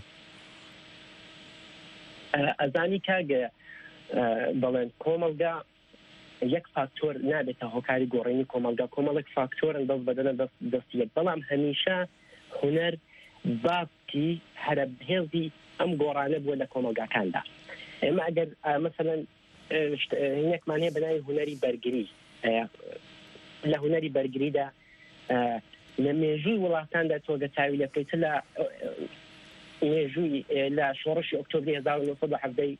ئەزانی کاگە بەڵێن کۆمەڵگا یەک فاکتۆر نابێتە هۆکاری گۆڕینی کۆمەلگا کۆمەڵک فاکتۆرن دەست بەدەنە دەستیەک بەڵام هەمیشە هونەر بابتی هەرە بهێزی ئەم گۆڕانە بووە لە کۆمەلگاکاندا ئێمە ئەگەر مەسەلەن هینێکمان هەیە بەناوی هونەری بەرگری لە هونەری بەرگریدا لە مێژووی وڵاتاندا تۆگە تاوی لە بکەیت لە مێژووی لە شۆڕشی ئۆکتۆبری هەزار و نۆ سەد و حەڤدەی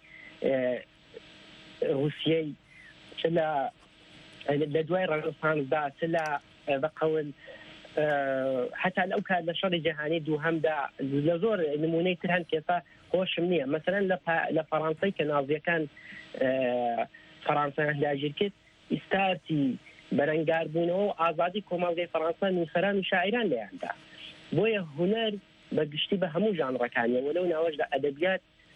رووسیەی چ لە دوای ڕەنەسانسدا چ لە بەقەول حتا لەو کات لە شەڕی جەهانی دووهەمدا لە زۆر نمونەی تر هەن کێسا خۆشم نییە مەسەلەن لە فەڕانسەی کە نازیەکان فەڕانسەیان داگیر کرد ئیستارتی بەرەنگاربوونەوە و ئازادی کۆمەڵگەی فەڕانسە نووسەران و شاعیران لەیاندا بۆیە هونەر بەگشتی بە هەموو ژانڕەکانیەوە لەو ناوەشدا ئەدەبیات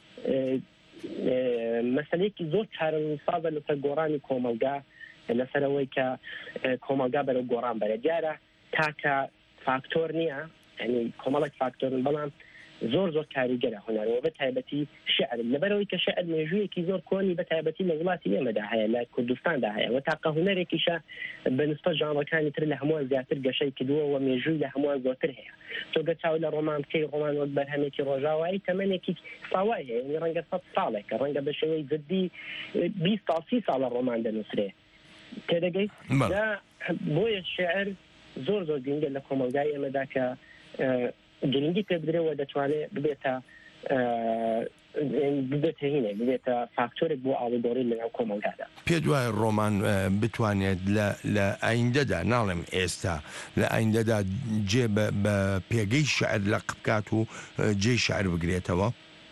مەسەلەیەکی زۆر چارەسازە لەسەر گۆڕانی کۆمەلگا لەسەرەوەی کە کۆمەلگا بەرەو گۆڕان بەرە دیارە تاکە فاکتۆر نییە ینی کۆمەڵک فاکتۆرن بەڵام زۆر زۆر کاریگەرە هونەرەوە بە تایبەتی شعر لەبەرەوەی کە شعر مێژوویەکی زۆر کۆنی بە تایبەتی لە وڵاتی ئێمەدا هەیە لە کوردستاندا هەیە و تاقە هونەرێکیشە بەنسبەت ژانڕەکانی تر لە هەمووان زیاتر گەشەی کردووە و مێژووی لە هەمووان زۆرتر هەیە تۆگە چاو لە ڕۆمان بکەی ڕۆمان وەک بەرهەمێکی ڕۆژاوایی تەمەنێکی ساوای هەیە ینی ڕەنگە سەد ساڵێکە ڕەنگە بە شێوەی جدی بیست تا سی ساڵە ڕۆمان دەنووسرێ تێدەگەیت بۆیە شعر زۆر زۆر گرنگە لە کۆمەلگای ئێمەدا کە گرنگی پێ بدرێەوە دەتوانێت ببێتە ببێتە هینێ ببێتە فاکتۆرێک بۆ ئاڵوگۆڕی لەناو کۆمەلگادا پێ دوای ڕۆمان بتوانێت لە ئایندەدا ناڵێم ئێستا لە ئایندەدا جێ بە پێگەی شعر لە قبکات و جێی شعر بگرێتەوە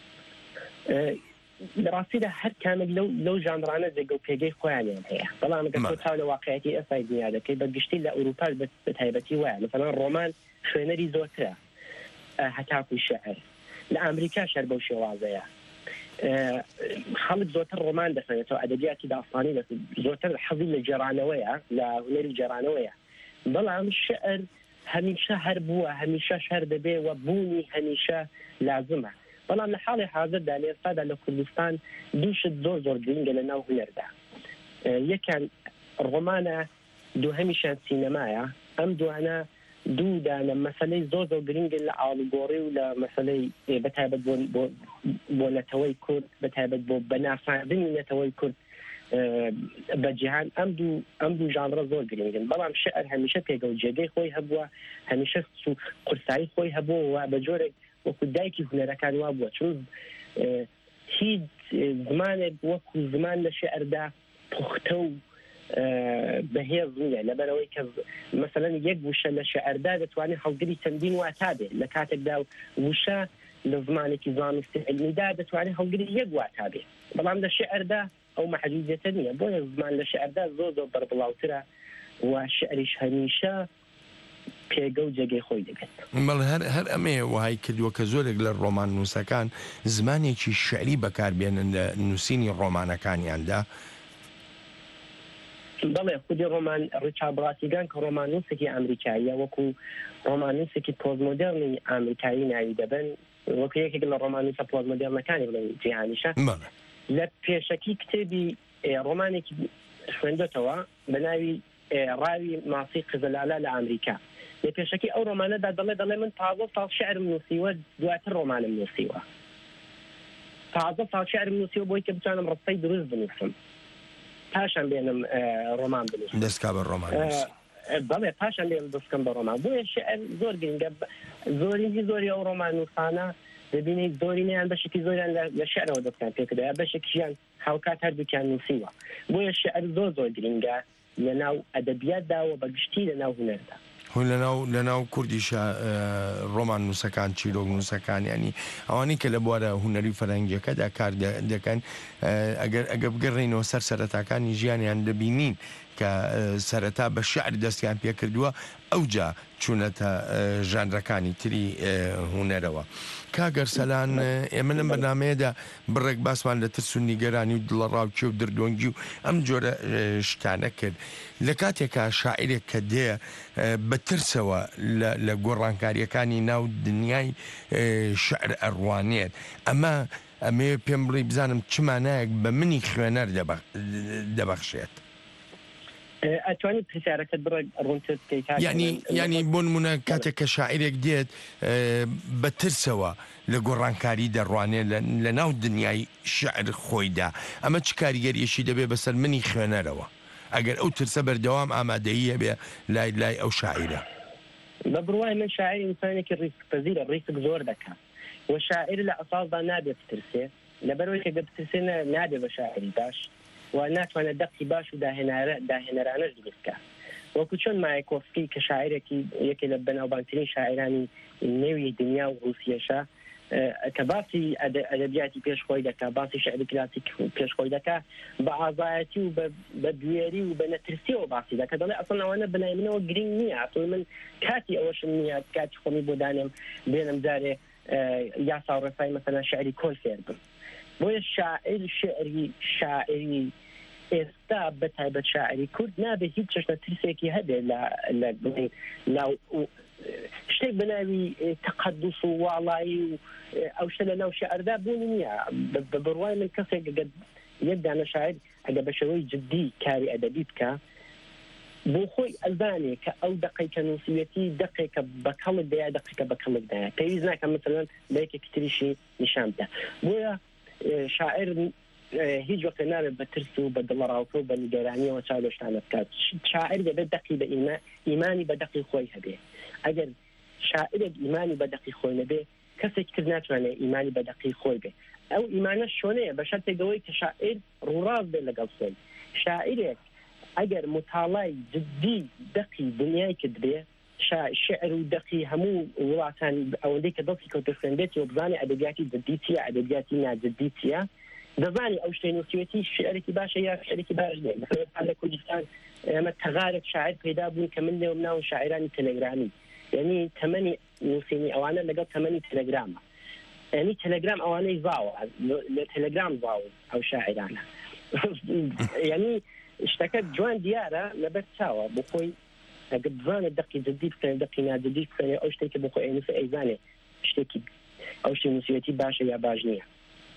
بەڕاستیدا هەر کامل لەو لەو ژانڕانە جێگە و پێگەی خۆیانیان هەیە بەڵام گەر تاو لە واقعەتی ئێستای دنیا دەکەی بەگشتی لە ئەوروپا بە تایبەتی وایە مثلا ڕۆمان خوێنەری زۆرترە هەتاکوی شعر لە ئەمریکا شەر بەو شێوازەیە خەڵک زۆرتر ڕۆمان دەخوێنێتەوە ئەدەبیاتی داستانی زۆرتر حەزی لە جێرانەوەیە لە هونەری جێرانەوەیە بەڵام شعر هەمیشە هەر بووە هەمیشە شەر دەبێ و بوونی هەمیشە لازمە بەڵام لە حاڵی حاضردا لە ئێستادا لە کوردستان دووشت زۆر زۆر گرنگە لە ناو هونەردا یەکان ڕۆمانە دووهەمیشان سینەمایە ئەم دوانە دوودانە مەسلەی زۆر زۆر گرنگن لە ئاڵوگۆڕی و لە مەسلەی بەتایبەت بۆ نەتەوەی کورد بەتایبەت بۆ بەناساندنی نەتەوەی کورد بە جیهان ئەم دوو ئەم دوو ژانڕە زۆر گرنگن بەڵام شعر هەمیشە پێگە و جێگەی خۆی هەبووە هەمیشە قورسایی خۆی هەبووە و بە جۆرێک وەکو دایکی هونەرەکان وا بووە چون هیچ زمانێک وەکو زمان لە شعردا پوختە و بەهێز نییە لەبەرەوەی کە مەسەلەن یەک وشە لە شەعردا دەتوانێت هەڵگری چەندین واتا بێت لە کاتێکدا وشە لە زمانێکی زانستی علمیدا دەتوانێت هەڵگری یەک واتا بێت بەڵام لە شعردا ئەو مەحدودیەتە نییە بۆیە زمان لە شعردا زۆر زۆر بەربڵاوترە و شعریش هەمیشە پێگە و جێگەی خۆی دەبێت بەڵ هەر ئەمێ وهای کردووە کە زۆرێک لە ڕۆمان نووسەکان زمانێکی شعری بەکاربێنن لە نووسینی ڕۆمانەکانیاندا بەڵێ خودی ڕۆمان ڕیچارد بڵاتیگان کە ڕۆمانوسێکی ئەمریکاییە وەکو ڕۆمانوسێکی پۆزمۆدێرنی ئەمریکایی ناوی دەبن وەکو یەکێک لە ڕۆمانوسە پۆزمۆدێرنەکانی بڵێن جیهانیشە لە پێشەکی کتێبی ڕۆمانێکی خوێندێتەوە بە ناوی ڕاوی ماسی قزلالا لە ئەمریکا لە پێشەکی ئەو ڕۆمانەدا دەڵێ دەڵێ من تازە ساڵ شعرم نووسیوە دواتر ڕۆمانم نووسیوە تازە ساڵ شعرم نووسیوە بۆی کە بتوانم ڕستەی دروست بنووسم پاشان بێنم ڕۆمان بنووسم دەستکا بە ڕۆمان بەڵێ پاشان لێم دەستکەم بە ڕۆمان بۆیە شعر زۆر گرنگە زۆرینی زۆری ئەو ڕۆمان نووسانە دەبینیت زۆرینیان بەشێکی زۆریان لە شعرەوە دەستیان پێکردا بەشێکیان هاوکات هەردووکیان نووسیوە بۆیە شعر زۆر زۆر گرنگە لە ناو ئەدەبیاتداوە بەگشتی لە ناو هونەردا لەناو لەناو کوردیشە ڕۆمان نووسەکان چیرۆک نووسەکان ینی ئەوانی کە لە بوارە هوەری فەرەنگیەکەدا کار دەکەن ئەگەر ئەگە بگەڕێنەوە سەر سەرەتاکانی ژیانیان دەبینین کە سەرەتا بە شعر دەستیان پێکردووە ئەوجا چوونەتە ژانرەکانی تری هوەرەوە کاگەرسەلان ئێمە لەم بەنامەیەدا بڕێک باسمان لە ترس و نیگەرانی و دڵە ڕاوچی و دردۆنگی و ئەم جۆرە شتانە کرد لە کاتێکە شاعرێک کە دێ بە ترسەوە لە گۆڕانکاریەکانی ناو دنیای شعر ئەڕوانێت ئەمە ئەمێ پێم بڵێ بزانم چمانایەک بە منی خوێنەر دەبەخشێت ئەتوانیت پرسیارەکەت بڕێ ڕوونتر بکەیت ینی ینی بۆ نمونە کاتێک کە شاعرێک دێت بە ترسەوە لە گۆڕانکاری دەڕوانێت لە ناو دنیای شعر خۆیدا ئەمە چ کاریگەریەشی دەبێت بەسەر منی خوێنەرەوە ئەگەر ئەو ترسە بەردەوام ئامادەیە بێ لای لای ئەو شاعرە بە بڕوای من شاعر ئینسانێکی ڕیسکپەزیرە ڕیسک زۆر دەکات و شاعر لە ئەساسدا نابێت بترسێ لەبەرەوەی کە بترسێ نابێت بە شاعری باش و ناتوانێت دەقی باش و داهێنەرانەش دروستکە وەکو چۆن مایکۆفسکی کە شاعرێکی یەکێ لە بەناوبانگترین شاعرانی نێوی دنیا و رووسیەشە کە باسی ئەدەبیاتی پێشخۆی دەکات باسی شعری کلاسیک پێشخۆی دەکات بە ئازایەتی و بە دوێری و بە نەترسیەوە باسی دەکات دەڵێ ئەسڵ ئەوانە بەلای منەوە گرنگ نییە ئەسڵ من کاتی ئەوەشم نییە کاتی خۆمی بۆ دانێم بێنم جارێ یاسا ڕێسای مەسەلا شعری کۆل فێر بم بۆیە شاعر شعری شاعری ئێستا بە تایبەت شاعری کورد نابێت هیچ چەشنە ترسێکی هەبێت لە لە شتێک بەناوی تەقەدس و واڵایی و ئەو شتە لە ناو شعردا بوون نییە بە بڕوای من کەسێک یەک دانە شاعر ئەگە بە شێوەی جددی کاری ئەدەبی بکە بۆ خۆی ئەزانێ کە ئەو دقیقە نووسیەتی دقیقە بەکەڵت دەیە دقیقە بەکەڵت دایە پێویست ناکە مثلەن بە یەکێکی تریشی نیشان بدە بۆیە شاعر هیچ وەختە نابێت بە ترس و بە دڵڕاوکە و بە نیگەرانیەوە چاودۆشتانە بکات شاعر دەبێت دقی بە ئیمانی بە دقی خۆی هەبێ ئەگەر شاعرێک ئیمانی بە دقی خۆی نەبێ کەسێک تر ناتوانێت ئیمانی بە دقی خۆی بێ ئەو ئیمانە شۆنەیە بە شەرتێکەوەی کە شاعر ڕووڕاست بێت لەگەڵ خۆی شاعرێک ئەگەر متاڵای جددی دقی دنیای کرد بێ شعر و دقی هەموو وڵاتان ئەوەندەی کە دڵی کەوتە خوێندێتی و بزانێ ئەدەبیاتی جددی چییە ئەدەبیاتی ناجددی چییە دەزانی ئەو شتەی نووسیەتی شعرێکی باشە یا شعرێکی باش نیە مثلا لە کوردستان ئەمە تەغارێک شاعر پیدا بوون کە من لێوم ناو شاعرانی تەلەگرامی یعنی تەمەنی نووسینی ئەوانە لەگەڵ تەمەنی تەلەگرامە یعنی تەلەگرام ئەوانەی زاوە لە تەلەگرام زاوە ئەو شاعرانە یعنی شتەکە جوان دیارە لەبەر چاوە بۆ خۆی ئەگە بزانێت دقی جددی بکەنێ دقی ناجددی بکەنێ ئەو شتێکی بۆ خۆی ئەنووسێ ئەیزانێ شتێکی ئەو شتێ نووسیەتی باشە یا باش نییە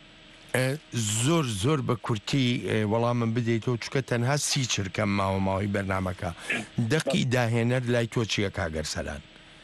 زۆر زۆر بە کورتی وەڵامم بدەیتەوە چکە تەنها سی چرکەم ماوە ماوەی بەرنامەکە دەقی داهێنەر لای تۆ چییە کاگەرسەلان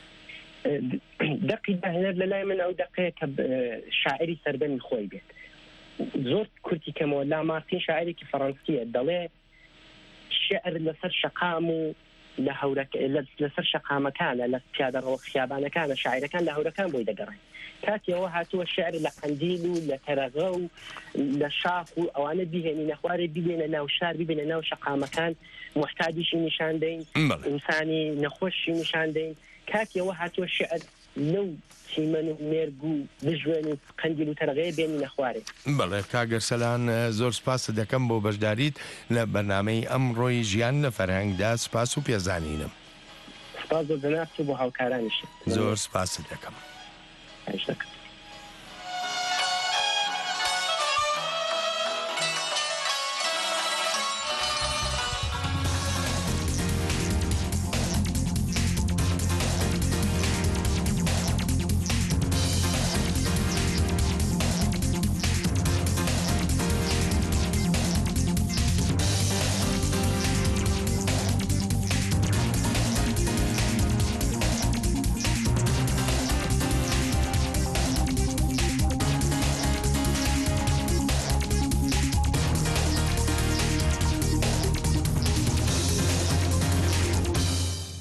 دقی داهێنەر لە لای من ئەو دقەیە کە شاعری سەردەمی خۆی بێت زۆر کورتی کەمەوە لامارتین شاعرێکی فەڕەنسیە دەڵێ شعر لەسەر شەقام و لە لەسەر شەقامەکانە لە پیادەڕەوە خیابانەکانە شاعیرەکان لە هەورەکان بۆی دەگەڕێن کاتیەوە هاتووە شعر لە قەندیل و لە تەرەغە و لە شاخ و ئەوانە بیهێنی نەخوارێ ببێنە ناو شار ببێنە ناو شەقامەکان محتاجیشی نیشان دەین ئینسانی نەخۆشی نیشان دەین کاتیەوە هاتووە شعر لەو چیمەن و مێرگ و بژوێن و قەندیل و تەرەغەیە بێنی نەخوارێ بەڵێ کاگەرسەلان زۆر سپاس دەکەم بۆ بەشداریت لە بەرنامەی ئەمڕۆی ژیان لە فەرهەنگدا سپاس و پێزانینم سپاس بۆ جەناب و بۆ هاوکارانیش زۆر سپاس دەکەم. Thank you.